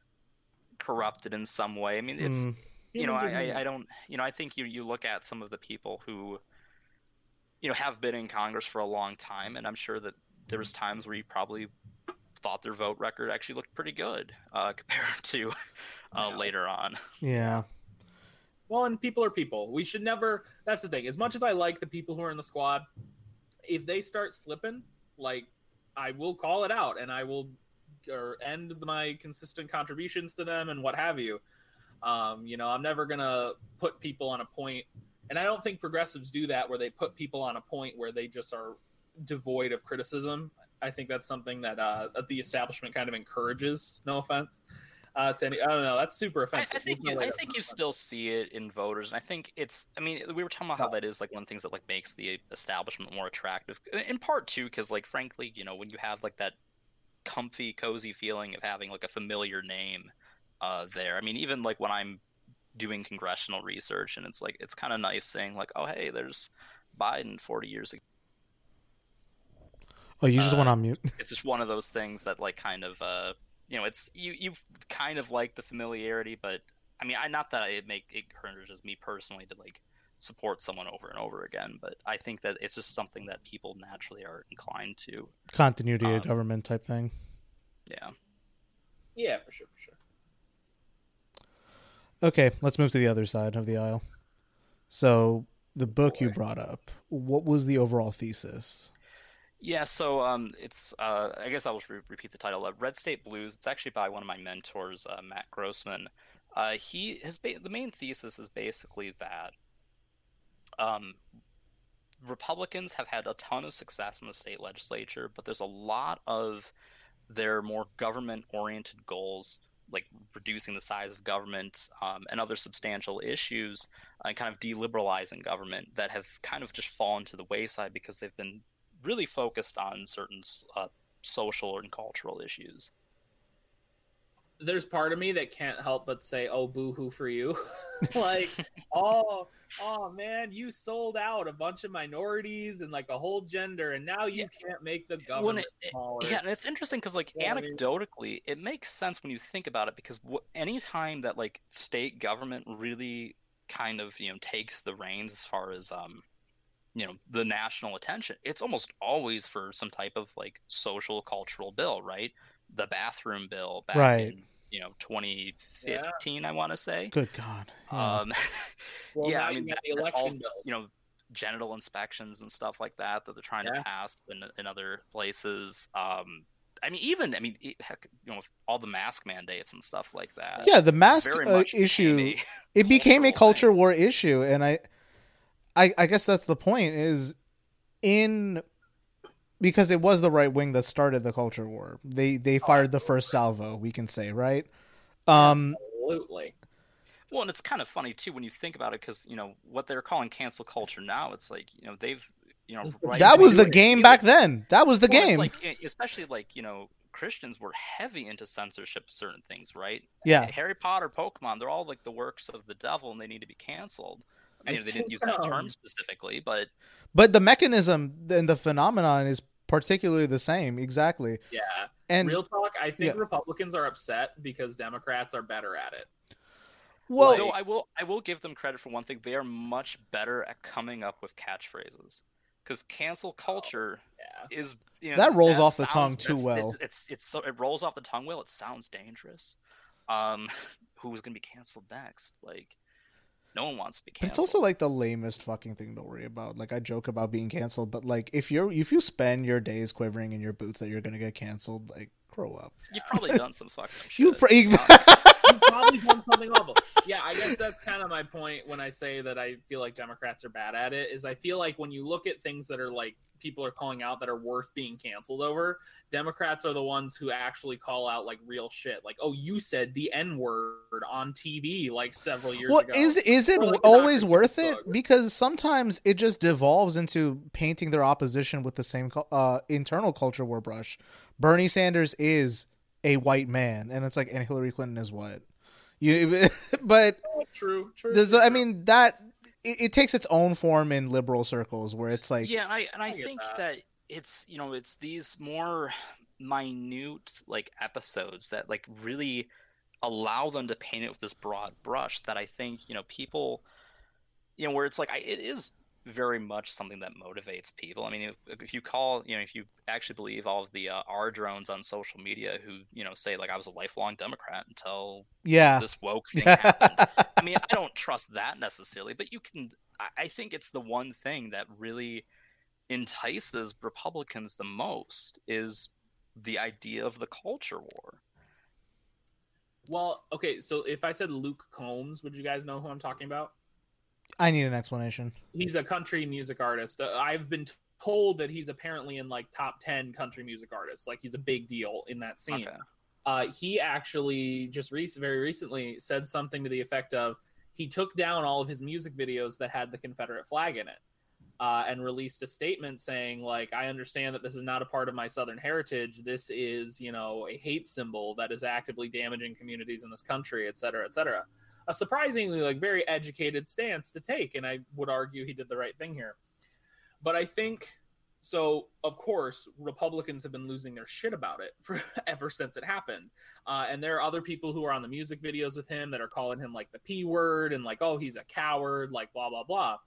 corrupted in some way. I mean, it's
Mm.
you know,
Humans are
I, I,
human.
I don't, you know, I think you, you look at some of the people who, you know, have been in Congress for a long time, and I'm sure that there was times where you probably thought their vote record actually looked pretty good uh, compared to uh,
Yeah.
later on.
yeah.
Well, and people are people. We should never. That's the thing. As much as I like the people who are in the squad, if they start slipping, like I will call it out, and I will or end my consistent contributions to them and what have you. Um, you know, I'm never gonna put people on a point, and I don't think progressives do that where they put people on a point where they just are devoid of criticism. I think that's something that uh, the establishment kind of encourages. No offense uh, to any. I don't know. That's super offensive.
I, I think you, I think you still see it in voters, and I think it's. I mean, we were talking about how that is like one of the things that like makes the establishment more attractive. In part too, because like frankly, you know, when you have like that comfy, cozy feeling of having like a familiar name uh, there. I mean, even like when I'm doing congressional research, and it's like it's kind of nice saying like, oh hey, there's Biden forty years ago.
Oh, you just
uh,
went on mute.
It's just one of those things that like kind of uh you know it's you you kind of like the familiarity, but I mean I not that it make it encourages me personally to like support someone over and over again, but I think that it's just something that people naturally are inclined to.
Continuity
um,
of government type thing.
Yeah.
Yeah, for sure, for sure.
Okay, let's move to the other side of the aisle. So the book you brought up, what was the overall thesis?
Yeah, so um, it's uh, I guess I'll just re- repeat the title. Uh, Red State Blues. It's actually by one of my mentors, uh, Matt Grossman. Uh, he his ba- the main thesis is basically that um, Republicans have had a ton of success in the state legislature, but there's a lot of their more government-oriented goals, like reducing the size of government um, and other substantial issues, and kind of deliberalizing government, that have kind of just fallen to the wayside because they've been really focused on certain uh, social and cultural issues.
There's part of me that can't help but say, "Oh, boo-hoo for you!" Like, oh, oh man, you sold out a bunch of minorities and like a whole gender, and now you yeah. can't make the government
it,
smaller.
Yeah, and it's interesting because, like, yeah, anecdotally, I mean, it makes sense when you think about it. Because w- anytime that like state government really kind of you know takes the reins as far as um. you know, the national attention, it's almost always for some type of like social cultural bill, right? The bathroom bill back
right.
in, you know, twenty fifteen, yeah. I want to say.
Good God.
Yeah. Um,
well,
yeah, I mean,
the election
all,
bills.
You know, genital inspections and stuff like that that they're trying yeah. to pass in, in other places. Um, I mean, even, I mean, heck, you know, with all the mask mandates and stuff like that.
Yeah, the mask uh, issue, it became a culture thing. war issue. And I, I, I guess that's the point is in because it was the right wing that started the culture war. They they fired the first salvo, we can say, right? Um,
Absolutely.
Well, and it's kind of funny too when you think about it, because you know what they're calling cancel culture now. It's like you know they've you know right,
that was the game back then. That was the
well,
game.
It's like, especially like you know Christians were heavy into censorship of certain things, right?
Yeah.
Harry Potter, Pokemon, they're all like the works of the devil, and they need to be canceled. I mean, they didn't use that term specifically, but
but the mechanism and the phenomenon is particularly the same. Exactly.
Yeah.
And
real talk, I think
yeah.
Republicans are upset because Democrats are better at it.
Well,
like, though I will, I will give them credit for one thing: they are much better at coming up with catchphrases. Because cancel culture
oh, yeah.
is you know,
that rolls
that
off the
sounds,
tongue too
it's,
well.
It, it's it's so it rolls off the tongue well. It sounds dangerous. Um, who's gonna be canceled next? Like. No one wants to be canceled.
But it's also like the lamest fucking thing to worry about. Like I joke about being canceled, but like if you're if you spend your days quivering in your boots that you're gonna get canceled, like grow up.
You've probably done some fucked up shit.
You've, pre-
You've probably done something awful. Yeah, I guess that's kind of my point when I say that I feel like Democrats are bad at it. Is I feel like when you look at things that are like people are calling out that are worth being canceled over, Democrats are the ones who actually call out like real shit. Like, oh, you said the N-word on T V like several years
well,
ago.
Well, is is it like always worth it? Bugs. Because sometimes it just devolves into painting their opposition with the same uh, internal culture war brush. Bernie Sanders is a white man, and it's like, and Hillary Clinton is what? You, but
oh, true, true.
There's,
true,
I
true.
mean that. It, it takes its own form in liberal circles where it's like
yeah and I and I, I think
that.
that it's you know it's these more minute like episodes that like really allow them to paint it with this broad brush that I think you know people you know where it's like I, it is very much something that motivates people. I mean, if, if you call, you know, if you actually believe all of the uh, R drones on social media who, you know, say like I was a lifelong Democrat until
yeah.
this woke thing happened. I mean, I don't trust that necessarily, but you can, I, I think it's the one thing that really entices Republicans the most is the idea of the culture war.
Well, okay, so if I said Luke Combs, would you guys know who I'm talking about?
I need an explanation.
He's a country music artist. Uh, I've been told that he's apparently in like top ten country music artists. Like he's a big deal in that scene.
Okay.
Uh, he actually just re- very recently said something to the effect of he took down all of his music videos that had the Confederate flag in it. Uh, and released a statement saying, like, I understand that this is not a part of my Southern heritage. This is, you know, a hate symbol that is actively damaging communities in this country, et cetera, et cetera. A surprisingly, like, very educated stance to take, and I would argue he did the right thing here. But I think, so, of course, Republicans have been losing their shit about it for ever since it happened. Uh, and there are other people who are on the music videos with him that are calling him, like, the P word and, like, oh, he's a coward, like, blah, blah, blah.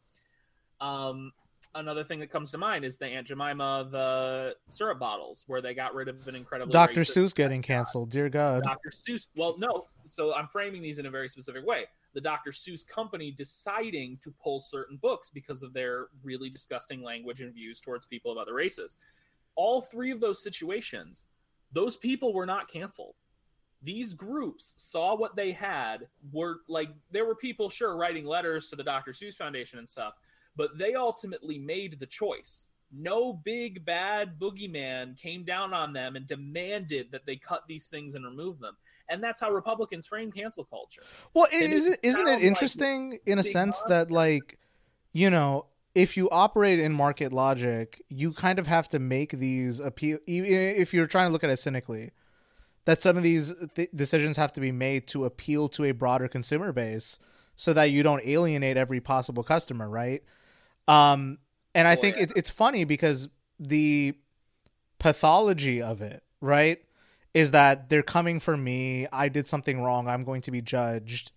Um, another thing that comes to mind is the Aunt Jemima, the syrup bottles, where they got rid of an incredibly
Doctor
racist-
Seuss getting canceled. Dear God.
Doctor Seuss. Well, no. So I'm framing these in a very specific way. The Doctor Seuss company deciding to pull certain books because of their really disgusting language and views towards people of other races. All three of those situations, those people were not canceled. These groups saw what they had. Were like, there were people, sure, writing letters to the Doctor Seuss Foundation and stuff, but they ultimately made the choice. No big bad boogeyman came down on them and demanded that they cut these things and remove them. And that's how Republicans frame cancel culture.
Well,
And
isn't,
it
isn't it
sounds
interesting
like
in a
big
sense
monster.
that, like, you know, if you operate in market logic, you kind of have to make these appeal, even if you're trying to look at it cynically, that some of these th- decisions have to be made to appeal to a broader consumer base so that you don't alienate every possible customer, right? Um, and I
Oh,
think
yeah.
it, it's funny because the pathology of it, right, is that they're coming for me. I did something wrong. I'm going to be judged.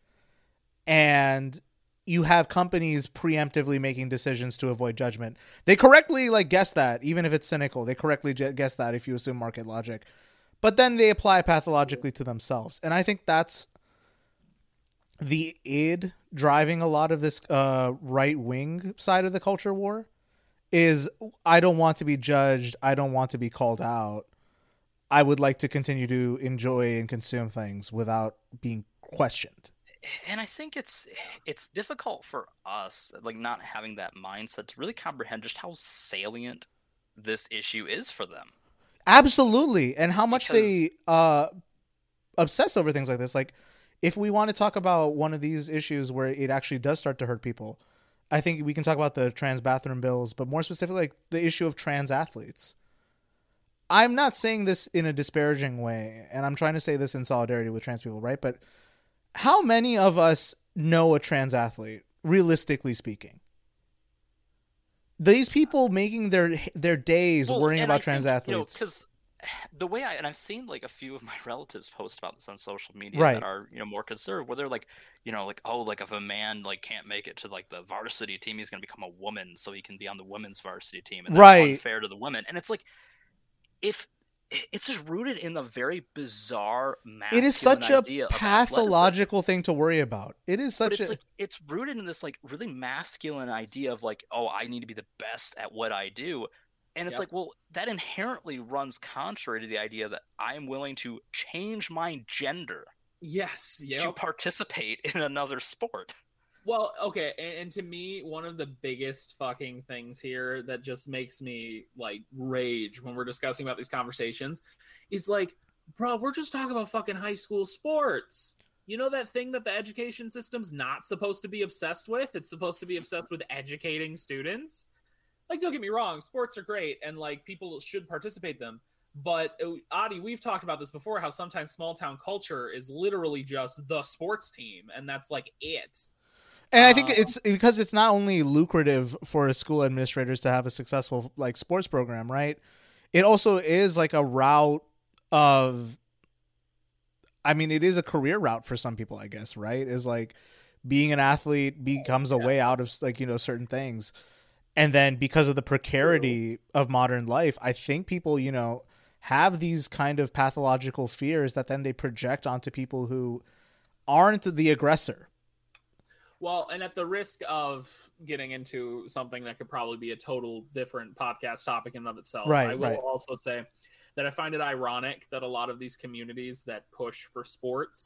And you have companies preemptively making decisions to avoid judgment. They correctly like guess that, even if it's cynical. They correctly j- guess that if you assume market logic. But then they apply pathologically to themselves. And I think that's the id driving a lot of this uh, right-wing side of the culture war is I don't want to be judged. I don't want to be called out. I would like to continue to enjoy and consume things without being questioned.
And I think it's it's difficult for us, like not having that mindset, to really comprehend just how salient this issue is for them.
Absolutely. And how much
Because-
they uh, obsess over things like this. Like, if we want to talk about one of these issues where it actually does start to hurt people, I think we can talk about the trans bathroom bills, but more specifically, like the issue of trans athletes. I'm not saying this in a disparaging way, and I'm trying to say this in solidarity with trans people, right? But how many of us know a trans athlete, realistically speaking? These people making their their days
Well,
worrying
and
about
I
trans
think,
athletes.
because the way I and I've seen like a few of my relatives post about this on social media
Right.
that are you know more conservative, where they're like, you know, like oh, like if a man like can't make it to like the varsity team, he's gonna become a woman so he can be on the women's varsity team, and that's
Right.
unfair to the women. And it's like, if it's just rooted in the very bizarre,
It is such a
idea of
pathological thing to worry about. It is
But
such
it's
a
like it's rooted in this like really masculine idea of like, oh, I need to be the best at what I do. And it's
Yep.
like, well, that inherently runs contrary to the idea that I'm willing to change my gender
Yes.
to
Yeah.
participate in another sport.
Well, okay, and, and to me, one of the biggest fucking things here that just makes me like rage when we're discussing about these conversations is like, bro, we're just talking about fucking high school sports. You know that thing that the education system's not supposed to be obsessed with? It's supposed to be obsessed with educating students. Like, don't get me wrong, sports are great and like people should participate in them. But uh, Adi, we've talked about this before, how sometimes small town culture is literally just the sports team, and that's like it.
and I think
Uh,
it's because it's not only lucrative for school administrators to have a successful like sports program, right? It also is like a route of I mean, it is a career route for some people, I guess, right? Is like being an athlete becomes a way out of like, you know, certain things. And then because of the precarity of modern life, I think people, you know, have these kind of pathological fears that then they project onto people who aren't the aggressor.
Well, and at the risk of getting into something that could probably be a total different podcast topic in and of itself,
Right,
I will
right.
also say that I find it ironic that a lot of these communities that push for sports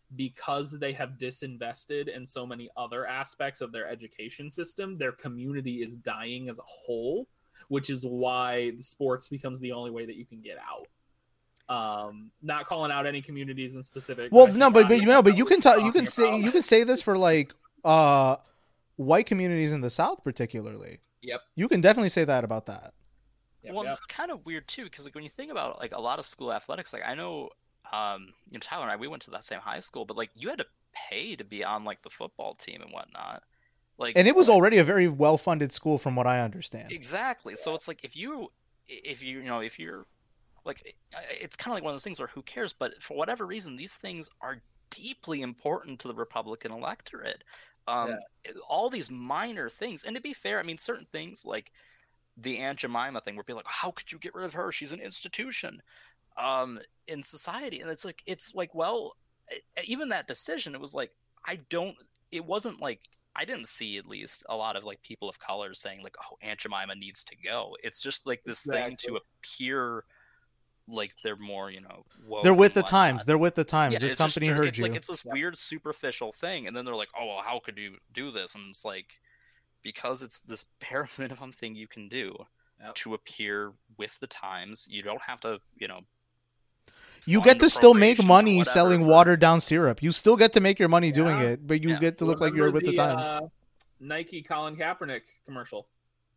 because they have disinvested in so many other aspects of their education system, their community is dying as a whole, which is why the sports becomes the only way that you can get out. Um, not calling out any communities in specific.
Well, no, but but you know, but you can talk. You can say about. you can say this for like uh, white communities in the South, particularly.
Yep.
You can definitely say that about that.
Yep,
well,
yep.
it's kind of weird too, because like when you think about like a lot of school athletics, like I know, um, you know, Tyler and I, we went to that same high school, but like you had to pay to be on like the football team and whatnot. Like,
and it was
like,
already a very well-funded school, from what I understand.
Exactly. Yeah. So it's like if you, if you, you know, if you're like, it's kind of like one of those things where who cares? But for whatever reason, these things are deeply important to the Republican electorate. Um, yeah. All these minor things, and to be fair, I mean, certain things like the Aunt Jemima thing, where people are like, how could you get rid of her? She's an institution um, in society, and it's like, it's like, well, even that decision, it was like, I don't, it wasn't like. I didn't see at least a lot of like people of color saying like, "Oh, Aunt Jemima needs to go." It's just like this exactly. thing to appear like they're more, you know, woke
they're with the
whatnot.
times. They're with the times.
Yeah,
this company
just,
heard
it's
you.
Like it's this yeah. weird superficial thing, and then they're like, "Oh, well, how could you do this?" And it's like because it's this bare minimum thing you can do yep. to appear with the times. You don't have to, you know.
You get to still make money selling for... watered down syrup. You still get to make your money yeah. doing it, but you yeah. get to look Remember like you're with the, the times.
Uh, Nike Colin Kaepernick commercial.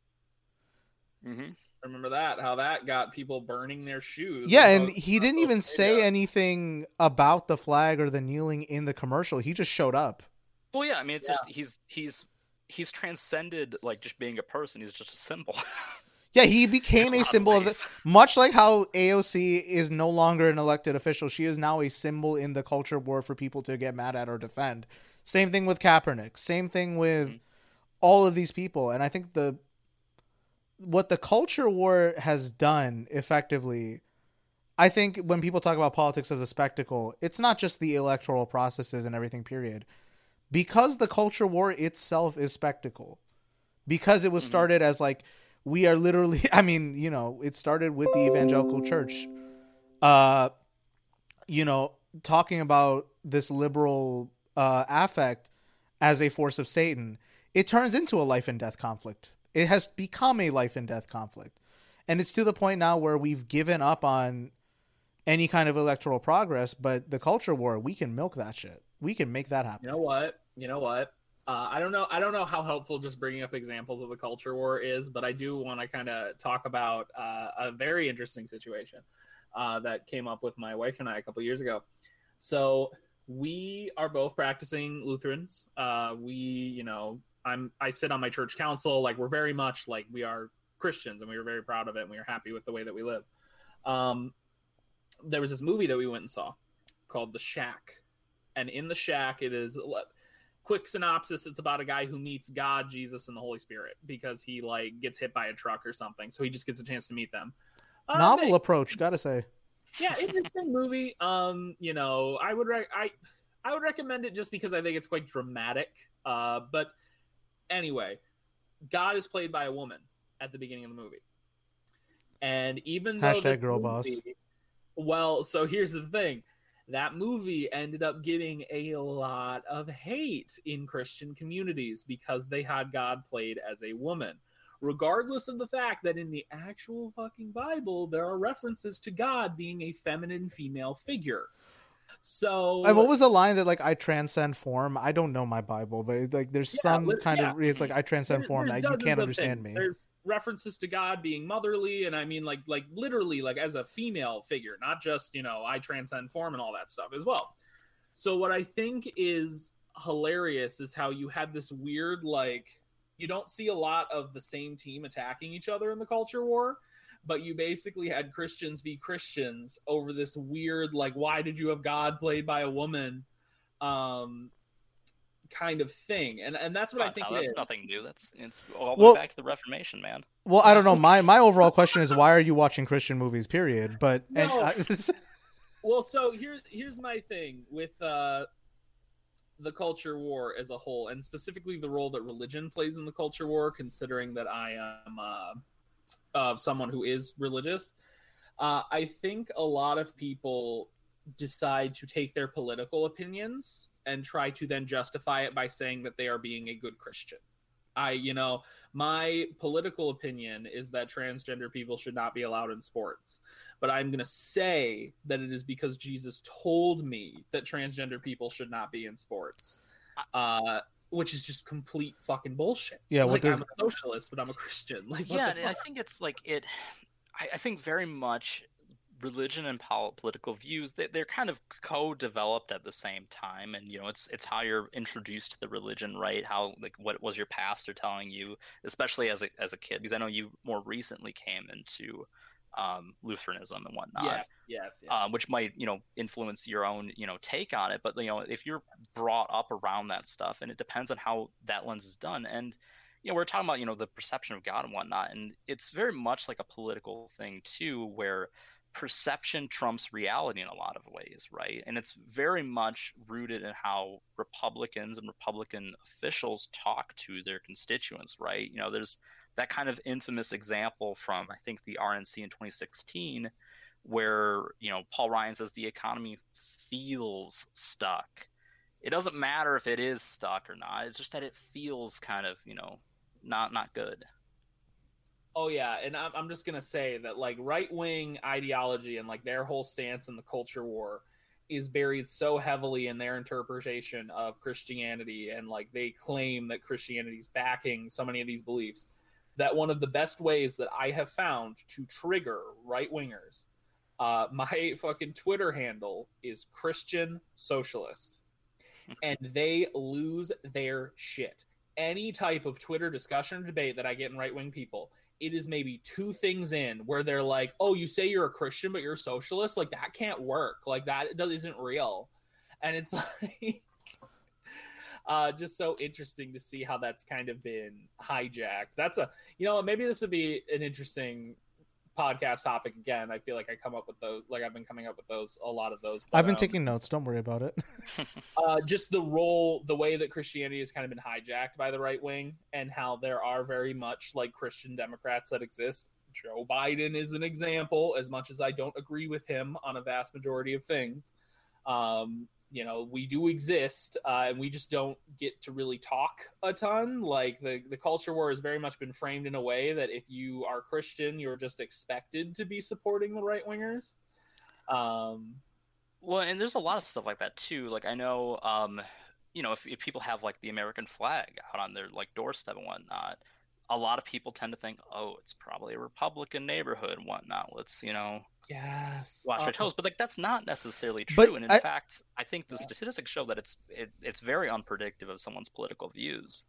Mm-hmm.
Remember that? How that got people burning their shoes.
Yeah, and he didn't even say anything about the flag or the kneeling in the commercial. He just showed up.
Well, yeah, I mean, it's yeah. just he's he's he's transcended like just being a person. He's just a symbol.
Yeah, he became a symbol of, of the, much like how A O C is no longer an elected official. She is now a symbol in the culture war for people to get mad at or defend. Same thing with Kaepernick. Same thing with mm-hmm. all of these people. And I think the what the culture war has done effectively, I think when people talk about politics as a spectacle, it's not just the electoral processes and everything, period. Because the culture war itself is spectacle. Because it was started mm-hmm. as like, we are literally, I mean, you know, it started with the evangelical church, uh, you know, talking about this liberal uh, affect as a force of Satan. It turns into a life and death conflict. It has become a life and death conflict. And it's to the point now where we've given up on any kind of electoral progress, but the culture war, we can milk that shit. We can make that happen.
You know what? You know what? Uh, I don't know. I don't know how helpful just bringing up examples of the culture war is, but I do want to kind of talk about uh, a very interesting situation uh, that came up with my wife and I a couple years ago. So we are both practicing Lutherans. Uh, we, you know, I'm I sit on my church council. Like we're very much like we are Christians, and we are very proud of it, and we are happy with the way that we live. Um, there was this movie that we went and saw called The Shack, and in The Shack, it is. Quick synopsis, it's about a guy who meets God, Jesus, and the Holy Spirit because he like gets hit by a truck or something. So he just gets a chance to meet them. Um,
Novel
they,
approach, gotta say.
Yeah, interesting movie. Um, you know, I would re- I I would recommend it just because I think it's quite dramatic. Uh, but anyway, God is played by a woman at the beginning of the movie. And even though
Hashtag
this
girl
movie,
boss.
Well, so here's the thing. That movie ended up getting a lot of hate in Christian communities because they had God played as a woman. Regardless of the fact that in the actual fucking Bible, there are references to God being a feminine female figure. So
and what was the line that like I transcend form? I don't know my Bible, but like there's yeah, some kind yeah. of it's like I transcend
there,
form that you can't understand
things.
me.
There's references to God being motherly, and I mean like like literally like as a female figure, not just, you know, I transcend form and all that stuff as well. So what I think is hilarious is how you had this weird like you don't see a lot of the same team attacking each other in the culture war. But you basically had Christians v. Christians over this weird, like, why did you have God played by a woman um, kind of thing. And and that's what
oh,
I think
no,
it
that's
is.
nothing new. That's it's all the
well,
way back to the Reformation, man.
Well, I don't know. My my overall question is, why are you watching Christian movies, period? But
no.
and, I,
Well, so here's here's my thing with uh, the culture war as a whole, and specifically the role that religion plays in the culture war, considering that I am... Uh, of someone who is religious. Uh, I think a lot of people decide to take their political opinions and try to then justify it by saying that they are being a good Christian. I, you know, my political opinion is that transgender people should not be allowed in sports. But I'm going to say that it is because Jesus told me that transgender people should not be in sports. Uh, which is just complete fucking bullshit.
Yeah,
like,
what does...
I'm a socialist, but I'm a Christian. Like, what
yeah,
the fuck?
I think it's like it. I, I think very much religion and pol- political views they, they're kind of co-developed at the same time, and you know, it's it's how you're introduced to the religion, right? How like what was your pastor telling you, especially as a as a kid? Because I know you more recently came into um Lutheranism and whatnot.
Yes, yes, yes.
Um, which might, you know, influence your own, you know, take on it. But, you know, if you're brought up around that stuff, and it depends on how that lens is done. And, you know, we're talking about, you know, the perception of God and whatnot. And it's very much like a political thing, too, where perception trumps reality in a lot of ways, right? And it's very much rooted in how Republicans and Republican officials talk to their constituents, right? You know, there's that kind of infamous example from, I think, the R N C in twenty sixteen, where, you know, Paul Ryan says the economy feels stuck. It doesn't matter if it is stuck or not. It's just that it feels kind of, you know, not not good.
Oh, yeah. And I'm, I'm just going to say that, like, right-wing ideology and, like, their whole stance in the culture war is buried so heavily in their interpretation of Christianity. And, like, they claim that Christianity is backing so many of these beliefs, that one of the best ways that I have found to trigger right-wingers, uh, my fucking Twitter handle is Christian Socialist. And they lose their shit. Any type of Twitter discussion or debate that I get in right-wing people, it is maybe two things in where they're like, oh, you say you're a Christian, but you're a socialist? Like, that can't work. Like, that isn't real. And it's like... Uh, just so interesting to see how that's kind of been hijacked. That's a, you know, maybe this would be an interesting podcast topic again. I feel like I come up with those, like I've been coming up with those, a lot of those. But,
I've been
um,
taking notes. Don't worry about it.
uh, just the role, the way that Christianity has kind of been hijacked by the right wing, and how there are very much like Christian Democrats that exist. Joe Biden is an example, as much as I don't agree with him on a vast majority of things. Um, You know, we do exist, uh, and we just don't get to really talk a ton. Like, the, the culture war has very much been framed in a way that if you are Christian, you're just expected to be supporting the right-wingers. Um,
well, and there's a lot of stuff like that, too. Like, I know, um, you know, if, if people have, like, the American flag out on their, like, doorstep and whatnot, a lot of people tend to think, oh, it's probably a Republican neighborhood and whatnot. Let's, you know...
Yes.
Watch
uh,
our toes, but like that's not necessarily true.
But
and in
I,
fact, I think the statistics show that it's it, it's very unpredictable of someone's political views.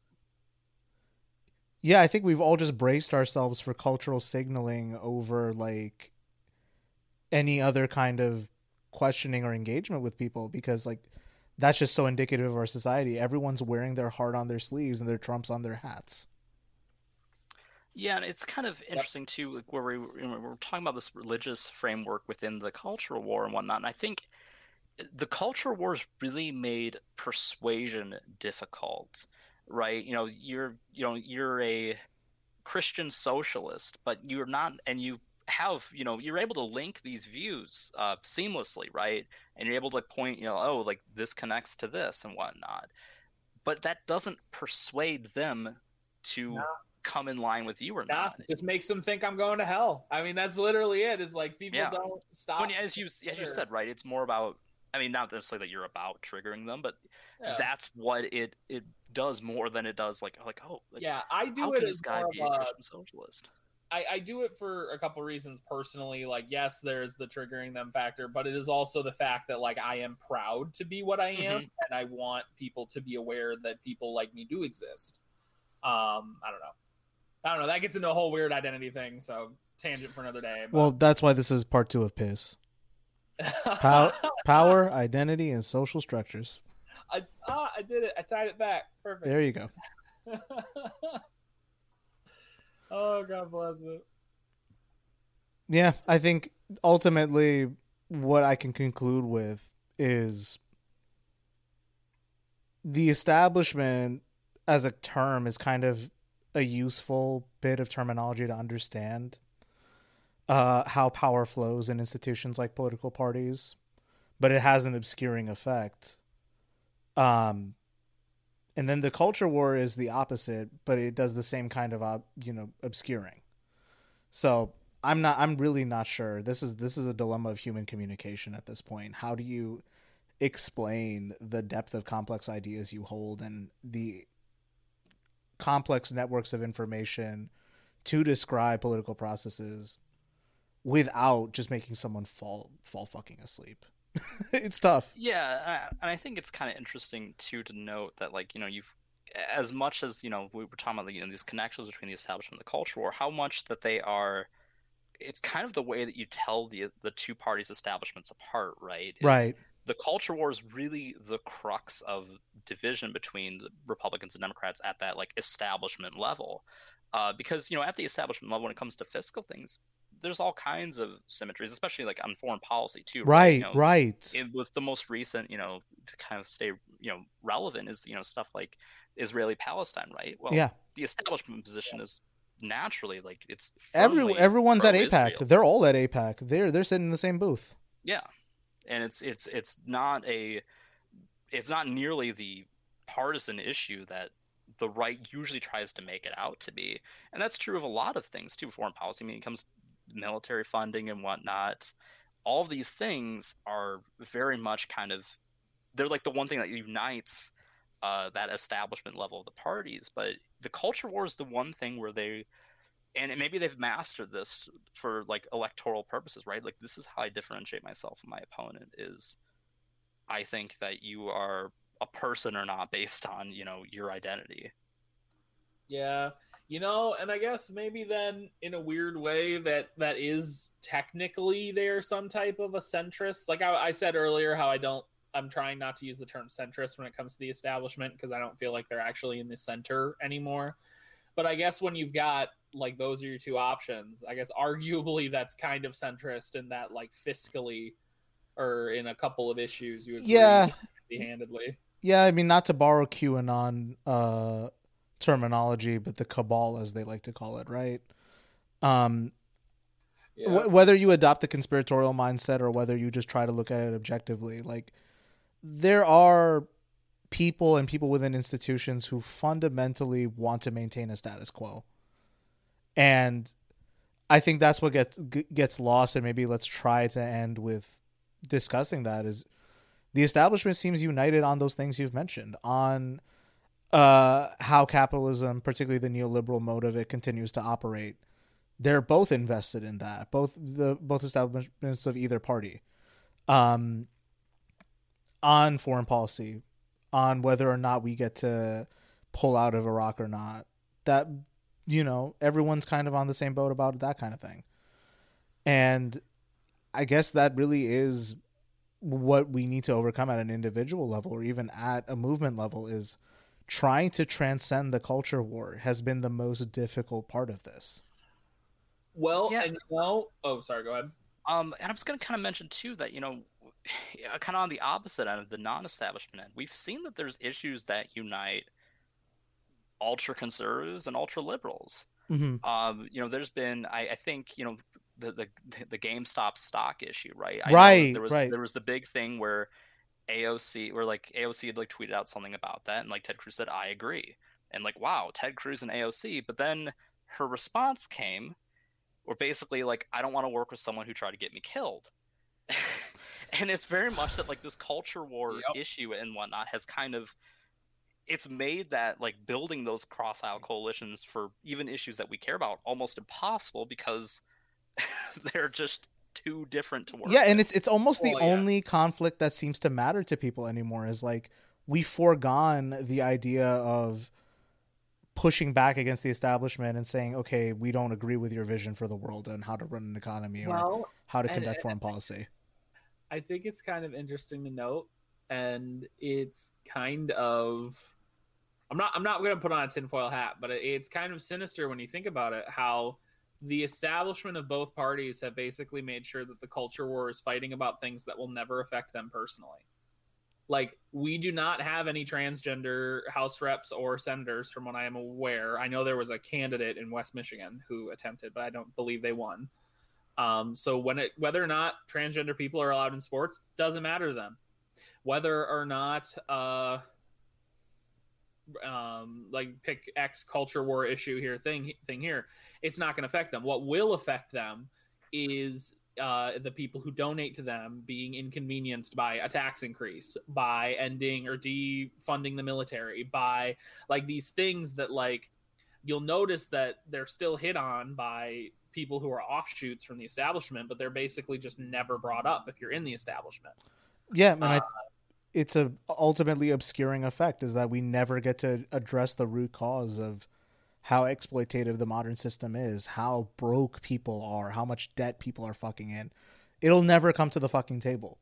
Yeah, I think we've all just braced ourselves for cultural signaling over like any other kind of questioning or engagement with people, because like that's just so indicative of our society. Everyone's wearing their heart on their sleeves and their Trumps on their hats.
Yeah, and it's kind of interesting, too, like where we, you know, we're talking about this religious framework within the cultural war and whatnot, and I think the culture wars really made persuasion difficult, right? You know, you're, you know, you're a Christian socialist, but you're not, and you have, you know, you're able to link these views uh, seamlessly, right? And you're able to point, you know, oh, like this connects to this and whatnot, but that doesn't persuade them to... No. Come in line with you or
nah,
not.
Just makes them think I'm going to hell. I mean, that's literally it. Is like people
yeah.
don't stop.
When, as you as you said, right? It's more about. I mean, not necessarily that you're about triggering them, but yeah. that's what it it does more than it does like like oh like,
yeah. I do
how
it
can
as
this guy be a
a,
Christian socialist.
I, I do it for a couple reasons personally. Like, yes, there's the triggering them factor, but it is also the fact that like I am proud to be what I am, mm-hmm. and I want people to be aware that people like me do exist. Um, I don't know. I don't know. That gets into a whole weird identity thing, so tangent for another day. But...
Well, that's why this is part two of Piss. Pow- power, identity, and social structures.
I ah, I did it. I tied it back. Perfect.
There you go.
Oh, God bless it.
Yeah, I think ultimately what I can conclude with is the establishment as a term is kind of a useful bit of terminology to understand uh, how power flows in institutions like political parties. but it has an obscuring effect. Um, and then the culture war is the opposite, but it does the same kind of, uh, you know, obscuring. So I'm not, I'm really not sure. This is, this is a dilemma of human communication at this point. How do you explain the depth of complex ideas you hold and the complex networks of information to describe political processes without just making someone fall fall fucking asleep? It's tough.
Yeah, and I think it's kind of interesting too to note that, like, you know, you've, as much as, you know, we were talking about, you know, these connections between the establishment and the culture war, how much that they are, it's kind of the way that you tell the the two parties' establishments apart, right? Is
Right.
The culture war is really the crux of division between the Republicans and Democrats at that, like, establishment level. Uh, because, you know, at the establishment level, when it comes to fiscal things, there's all kinds of symmetries, especially like on foreign policy too.
Right,
You know,
right.
in, with the most recent, you know, to kind of stay, you know, relevant is, you know, stuff like Israeli-Palestine, right? Well,
Yeah.
the establishment position is naturally, like, it's
Every
firmly
everyone's at APAC.
pro-Israel.
They're all at APAC. They're they're sitting in the same booth.
Yeah, and it's it's it's not a, it's not nearly the partisan issue that the right usually tries to make it out to be, and that's true of a lot of things too. Foreign policy, I mean, it comes to military funding and whatnot. All of these things are very much kind of, they're like the one thing that unites uh, that establishment level of the parties. But the culture war is the one thing where they, and maybe they've mastered this for like electoral purposes, right? Like, this is how I differentiate myself from my opponent, is I think that you are a person or not based on, you know, your identity.
Yeah. You know, and I guess maybe then in a weird way that that is technically they're some type of a centrist. Like I, I said earlier, how I don't, I'm trying not to use the term centrist when it comes to the establishment, because I don't feel like they're actually in the center anymore. But I guess when you've got, like, those are your two options, I guess arguably that's kind of centrist in that, like, fiscally or in a couple of issues you agree
Yeah.
handedly.
Yeah, I mean, not to borrow QAnon uh, terminology, but the cabal, as they like to call it, right? Um,
Yeah.
wh- whether you adopt the conspiratorial mindset or whether you just try to look at it objectively, like, there are people and people within institutions who fundamentally want to maintain a status quo. And I think that's what gets g- gets lost, and maybe let's try to end with discussing that, is the establishment seems united on those things you've mentioned, on uh, how capitalism, particularly the neoliberal mode of it, continues to operate. They're both invested in that, both the both establishments of either party, um, on foreign policy, on whether or not we get to pull out of Iraq or not. That, you know, everyone's kind of on the same boat about that kind of thing. And I guess that really is what we need to overcome at an individual level or even at a movement level, is trying to transcend the culture war has been the most difficult part of this.
Well,
Yeah.
and you know, oh, sorry, go ahead.
Um, and I'm just going to kind of mention too that, you know, kind of on the opposite end of the non-establishment end, we've seen that there's issues that unite ultra conservatives and ultra liberals.
Mm-hmm.
Um, you know, there's been, I, I think, you know, the the the GameStop stock issue, right? I know
Right,
There was
right.
there was the big thing where A O C, where like A O C had like tweeted out something about that, and like Ted Cruz said, "I agree," and like, wow, Ted Cruz and A O C. But then her response came, or basically like, "I don't want to work with someone who tried to get me killed." And it's very much that like this culture war
Yep.
issue and whatnot has kind of, it's made that like building those cross aisle coalitions for even issues that we care about almost impossible, because they're just too different to work.
Yeah, and
with.
it's it's almost the
Well,
only
yes.
conflict that seems to matter to people anymore, is like, we foregone the idea of pushing back against the establishment and saying, okay, we don't agree with your vision for the world and how to run an economy or
Well,
how to
and-
conduct
and-
foreign policy.
I think it's kind of interesting to note, and it's kind of, I'm not I'm not going to put on a tinfoil hat, but it- it's kind of sinister when you think about it, how the establishment of both parties have basically made sure that the culture war is fighting about things that will never affect them personally. Like, we do not have any transgender House reps or senators, from what I am aware. I know there was a candidate in West Michigan who attempted, but I don't believe they won. Um, so when it whether or not transgender people are allowed in sports doesn't matter to them. Whether or not uh, um, like pick X culture war issue here thing thing here, it's not going to affect them. What will affect them is uh, the people who donate to them being inconvenienced by a tax increase, by ending or defunding the military, by like these things that like you'll notice that they're still hit on by people who are offshoots from the establishment, but they're basically just never brought up if you're in the establishment.
Yeah, and
uh,
I, it's a ultimately obscuring effect is that we never get to address the root cause of how exploitative the modern system is, how broke people are, how much debt people are fucking in. It'll never come to the fucking table.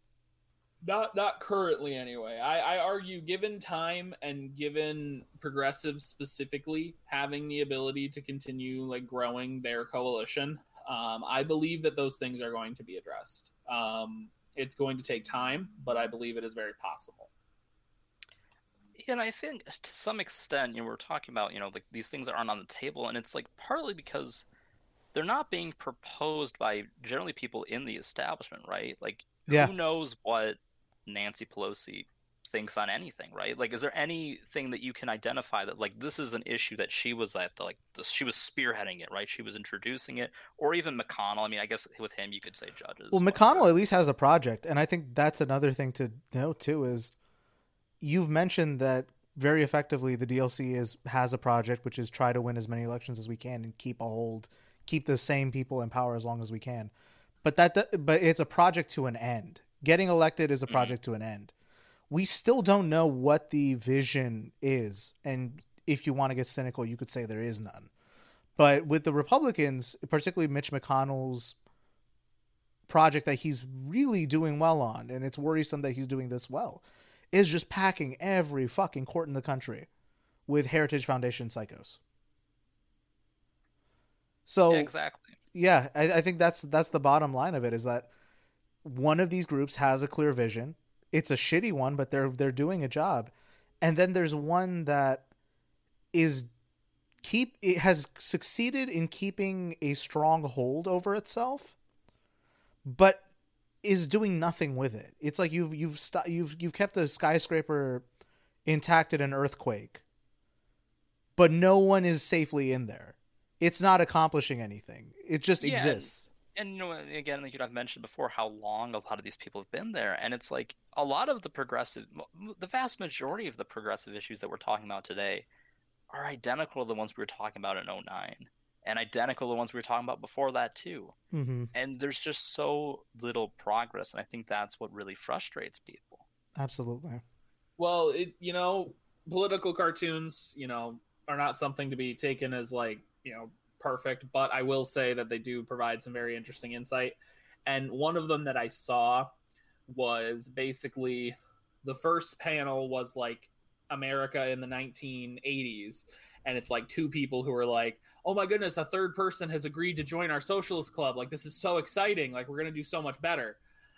Not not currently, anyway. I, I argue, given time and given progressives specifically having the ability to continue like growing their coalition, um, I believe that those things are going to be addressed. Um, it's going to take time, but I believe it is very possible.
And I think to some extent, you know, we're talking about, you know, like these things aren't on the table, and it's like partly because they're not being proposed by generally people in the establishment, right? Like,
Yeah.
Who knows what Nancy Pelosi thinks on anything, right? Like, is there anything that you can identify that like this is an issue that she was at the, like the, she was spearheading it, right? She was introducing it, or even McConnell. I mean, I guess with him you could say judges.
Well, McConnell at least has a project, and I think that's another thing to note too is you've mentioned that very effectively the D L C is has a project which is try to win as many elections as we can and keep a hold, keep the same people in power as long as we can. But that but it's a project to an end. Getting elected is a project mm-hmm. to an end. We still don't know what the vision is, and if you want to get cynical, you could say there is none. But with the Republicans, particularly Mitch McConnell's project that he's really doing well on, and it's worrisome that he's doing this well, is just packing every fucking court in the country with Heritage Foundation psychos. So
yeah, exactly.
Yeah, I, I think that's that's the bottom line of it, is that one of these groups has a clear vision. It's a shitty one, but they're they're doing a job. And then there's one that is keep it has succeeded in keeping a strong hold over itself, but is doing nothing with it. It's like you've you've st- you've you've kept a skyscraper intact in an earthquake, but no one is safely in there. It's not accomplishing anything. It just
yeah,
exists.
And, and you know, again, like I've mentioned before, how long a lot of these people have been there, and it's like a lot of the progressive, the vast majority of the progressive issues that we're talking about today are identical to the ones we were talking about in oh nine, and identical to the ones we were talking about before that too.
Mm-hmm.
And there's just so little progress, and I think that's what really frustrates people.
Absolutely.
Well, it you know, political cartoons, you know, are not something to be taken as like, you know, perfect, but I will say that they do provide some very interesting insight. And one of them that I saw was basically the first panel was like America in the nineteen eighties. And it's like two people who are like, oh my goodness, a third person has agreed to join our socialist club. Like, this is so exciting. Like, we're going to do so much better.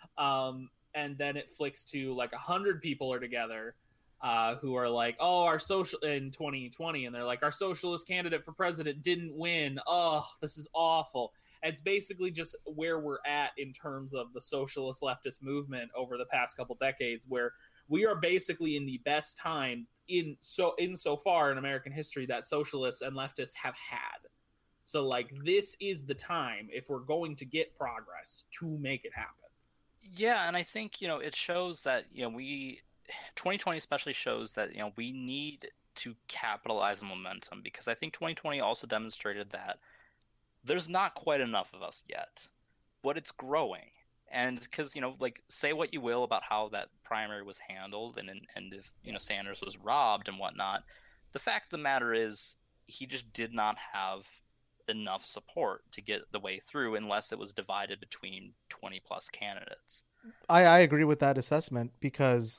Um, and then it flicks to like a hundred people are together. Uh, who are like, oh, our social in twenty twenty, and they're like, our socialist candidate for president didn't win. Oh, this is awful. And it's basically just where we're at in terms of the socialist leftist movement over the past couple decades, where we are basically in the best time in so in so far in American history that socialists and leftists have had. So like, this is the time, if we're going to get progress, to make it happen.
Yeah, and I think, you know, it shows that, you know, we twenty twenty especially shows that, you know, we need to capitalize on momentum, because I think twenty twenty also demonstrated that there's not quite enough of us yet, but it's growing. And because, you know, like, say what you will about how that primary was handled, and and if, you know, Sanders was robbed and whatnot, the fact of the matter is he just did not have enough support to get the way through unless it was divided between twenty plus candidates.
I, I agree with that assessment, because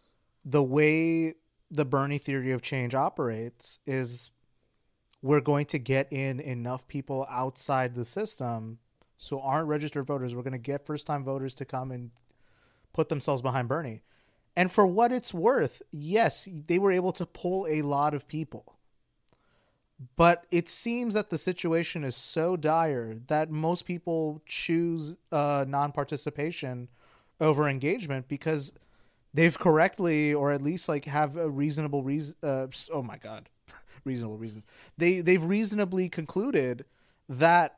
the way the Bernie theory of change operates is we're going to get in enough people outside the system, so aren't registered voters. We're going to get first-time voters to come and put themselves behind Bernie. And for what it's worth, yes, they were able to pull a lot of people. But it seems that the situation is so dire that most people choose uh, non-participation over engagement because they've correctly, or at least like have a reasonable reason. Uh, oh my God, reasonable reasons. They they've reasonably concluded that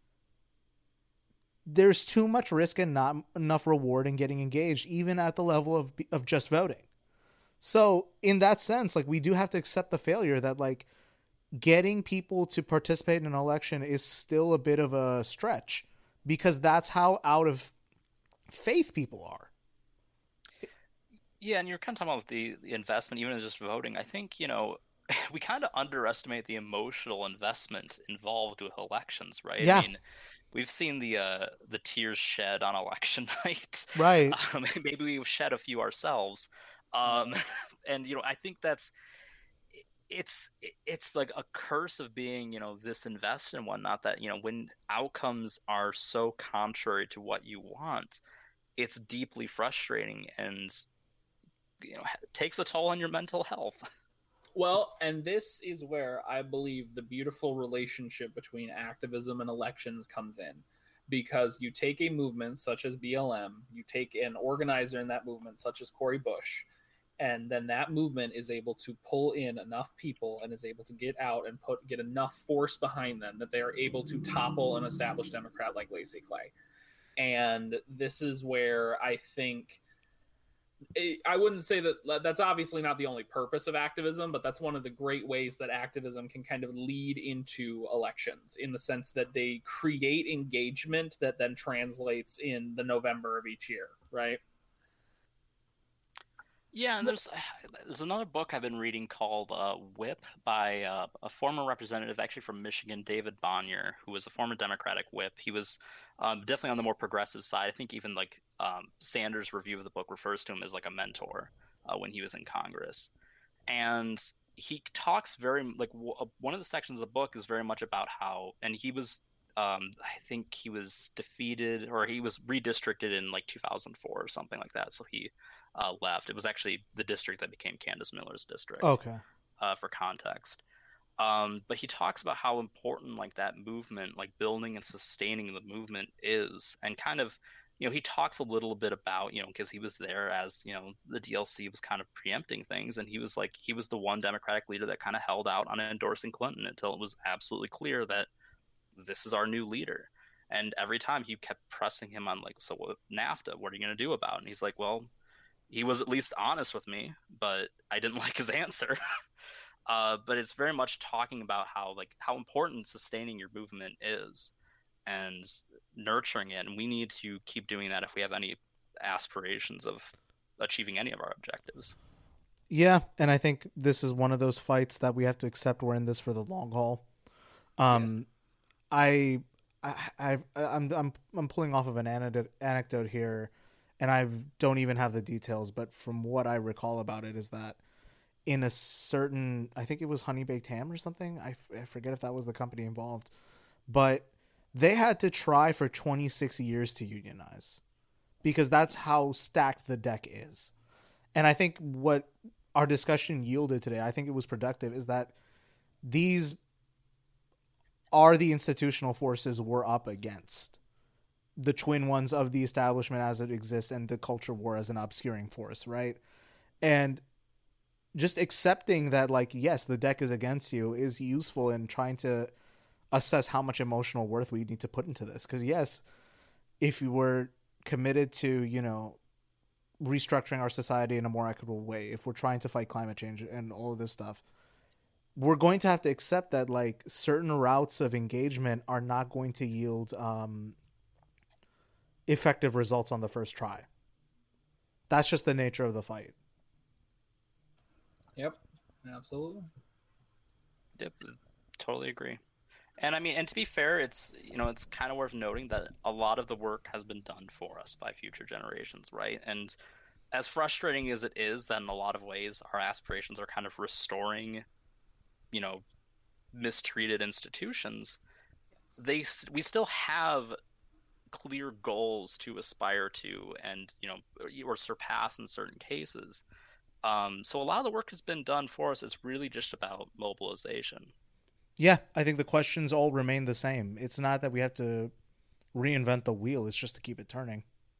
there's too much risk and not enough reward in getting engaged, even at the level of of just voting. So in that sense, like we do have to accept the failure that like getting people to participate in an election is still a bit of a stretch because that's how out of faith people are.
Yeah, and you're kind of talking about the, the investment, even in just voting. I think, you know, we kind of underestimate the emotional investment involved with elections, right?
Yeah.
I mean, we've seen the uh, the tears shed on election night.
Right.
Um, maybe we've shed a few ourselves. Um, and, you know, I think that's it's it's like a curse of being, you know, this invested and whatnot, that, you know, when outcomes are so contrary to what you want, it's deeply frustrating and, you know, takes a toll on your mental health.
Well, and this is where I believe the beautiful relationship between activism and elections comes in. Because you take a movement such as B L M, you take an organizer in that movement such as Cori Bush, and then that movement is able to pull in enough people and is able to get out and put get enough force behind them that they are able to topple an established Democrat like Lacey Clay. And this is where I think I wouldn't say that that's obviously not the only purpose of activism, but that's one of the great ways that activism can kind of lead into elections, in the sense that they create engagement that then translates in the November of each year, right?
Yeah, and there's there's another book I've been reading called uh, Whip by uh, a former representative, actually from Michigan, David Bonnier, who was a former Democratic whip. He was um, definitely on the more progressive side. I think even like um, Sanders' review of the book refers to him as like a mentor uh, when he was in Congress. And he talks very like w- one of the sections of the book is very much about how, and he was um, I think he was defeated, or he was redistricted in like two thousand four or something like that. So he uh, left. It was actually the district that became Candace Miller's district.
Okay.
Uh, for context. Um, but he talks about how important like that movement, like building and sustaining the movement is, and kind of, you know, he talks a little bit about, you know, because he was there as, you know, the D L C was kind of preempting things, and he was like, he was the one Democratic leader that kind of held out on endorsing Clinton until it was absolutely clear that this is our new leader. And every time he kept pressing him on like, so what, NAFTA, what are you going to do about it? And he's like, well, he was at least honest with me, but I didn't like his answer. uh, but it's very much talking about how like how important sustaining your movement is and nurturing it. And we need to keep doing that if we have any aspirations of achieving any of our objectives.
Yeah, and I think this is one of those fights that we have to accept we're in this for the long haul. Um, yes. I, I, I, I'm, I'm, I'm pulling off of an anecdote, anecdote here, and I don't even have the details, but from what I recall about it is that in a certain, I think it was Honey Baked Ham or something. I, f- I forget if that was the company involved, but they had to try for twenty-six years to unionize because that's how stacked the deck is. And I think what our discussion yielded today, I think it was productive, is that these are the institutional forces we're up against. The twin ones of the establishment as it exists and the culture war as an obscuring force, right? And just accepting that, like, yes, the deck is against you is useful in trying to assess how much emotional worth we need to put into this. Because, yes, if we were committed to, you know, restructuring our society in a more equitable way, if we're trying to fight climate change and all of this stuff, we're going to have to accept that, like, certain routes of engagement are not going to yield um, effective results on the first try. That's just the nature of the fight.
Yep, absolutely.
Yep, totally agree. And I mean, and to be fair, it's, you know, it's kind of worth noting that a lot of the work has been done for us by future generations, right? And as frustrating as it is that in a lot of ways our aspirations are kind of restoring, you know, mistreated institutions, they we still have clear goals to aspire to and, you know, or surpass in certain cases. Um, so a lot of the work has been done for us. It's really just about mobilization.
Yeah, I think the questions all remain the same. It's not that we have to reinvent the wheel. It's just to keep it turning.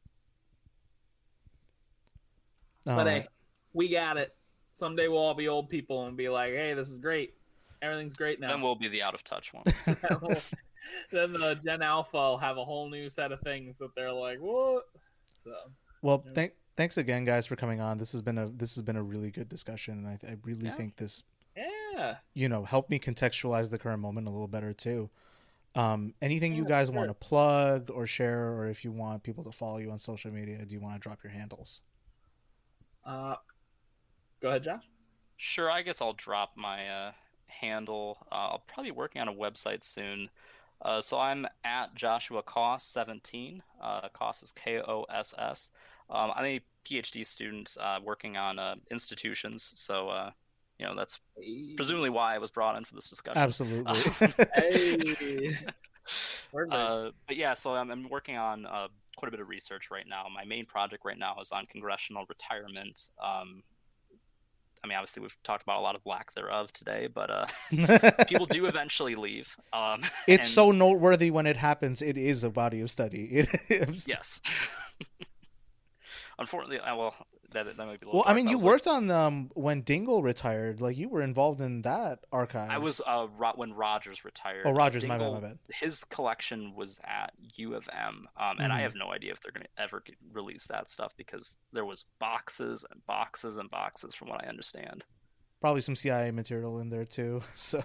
But uh, hey, we got it. Someday we'll all be old people and be like, hey, this is great. Everything's great now.
Then we'll be the out of touch one.
Then the Gen Alpha will have a whole new set of things that they're like, what? So,
well, yeah. thank, thanks again, guys, for coming on. This has been a this has been a really good discussion, and I, I really
yeah.
think this,
yeah,
you know, helped me contextualize the current moment a little better too. Um, anything
yeah,
you guys
sure.
want to plug or share, or if you want people to follow you on social media, do you want to drop your handles?
Uh, go ahead, Josh.
Sure, I guess I'll drop my uh, handle. Uh, I'll probably be working on a website soon. Uh, so I'm at Joshua Koss seventeen. Uh, Koss is K O S S. Um, I'm a PhD student uh, working on uh, institutions. So, uh, you know, that's presumably why I was brought in for this discussion.
Absolutely.
Um,
Hey.
uh, but yeah, so I'm, I'm working on uh, quite a bit of research right now. My main project right now is on congressional retirement. Um, I mean, obviously, we've talked about a lot of lack thereof today, but uh, people do eventually leave. Um,
it's
and...
so noteworthy when it happens. It is a body of study. It is.
Yes. Unfortunately, well, that, that might be a little
well.
dark.
I mean,
that
you
was
worked
like...
on um when Dingle retired. Like you were involved in that archive.
I was uh ro- when Rogers retired.
Oh, Rogers,
Dingle,
my bad, my bad.
His collection was at U of M, um, and
mm-hmm.
I have no idea if they're going to ever get, release that stuff because there was boxes and boxes and boxes, from what I understand.
Probably some C I A material in there too. So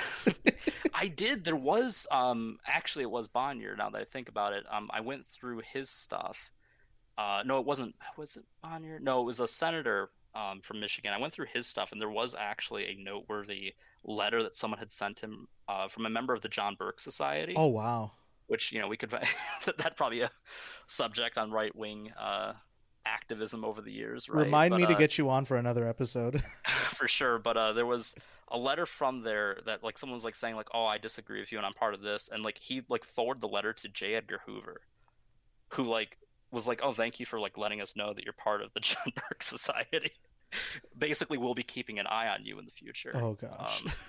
I did. There was um actually it was Bonnier. Now that I think about it, um I went through his stuff. Uh, no, it wasn't. Was it Bonnier? No, it was a senator um, from Michigan. I went through his stuff, and there was actually a noteworthy letter that someone had sent him uh, from a member of the John Burke Society.
Oh, wow.
Which, you know, we could that probably a subject on right wing uh, activism over the years. Right?
Remind
but,
me
uh,
to get you on for another episode.
For sure, but uh, there was a letter from there that like someone was like saying like, "Oh, I disagree with you, and I'm part of this," and like he like forwarded the letter to J. Edgar Hoover, who like. was like, oh, thank you for like letting us know that you're part of the John Burke Society. Basically, we'll be keeping an eye on you in the future.
Oh gosh.
Um,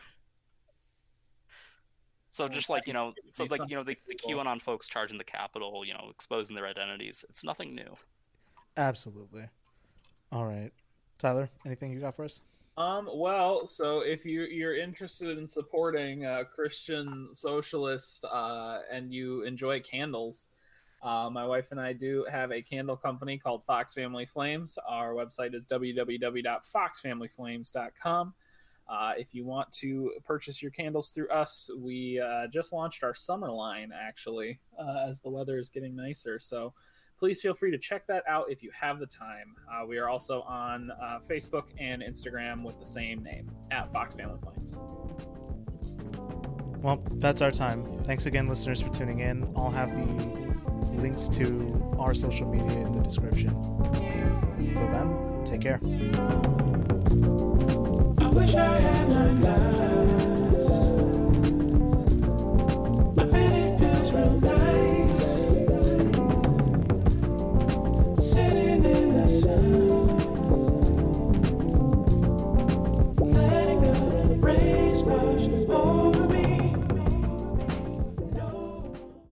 so just like, you know, so like, you know, the, the QAnon folks charging the Capitol, you know, exposing their identities. It's nothing new.
Absolutely. All right. Tyler, anything you got for us?
Um, well, so if you, you're interested in supporting uh, Christian socialists uh, and you enjoy candles, Uh, my wife and I do have a candle company called Fox Family Flames. Our website is w w w dot fox family flames dot com. Uh, if you want to purchase your candles through us, we uh, just launched our summer line, actually, uh, as the weather is getting nicer. So please feel free to check that out if you have the time. Uh, we are also on uh, Facebook and Instagram with the same name, at Fox Family Flames.
Well, that's our time. Thanks again, listeners, for tuning in. I'll have the links to our social media in the description. Until then, take care.
I wish I had nine lives. I bet it feels real nice sitting in the sun, letting the rays wash over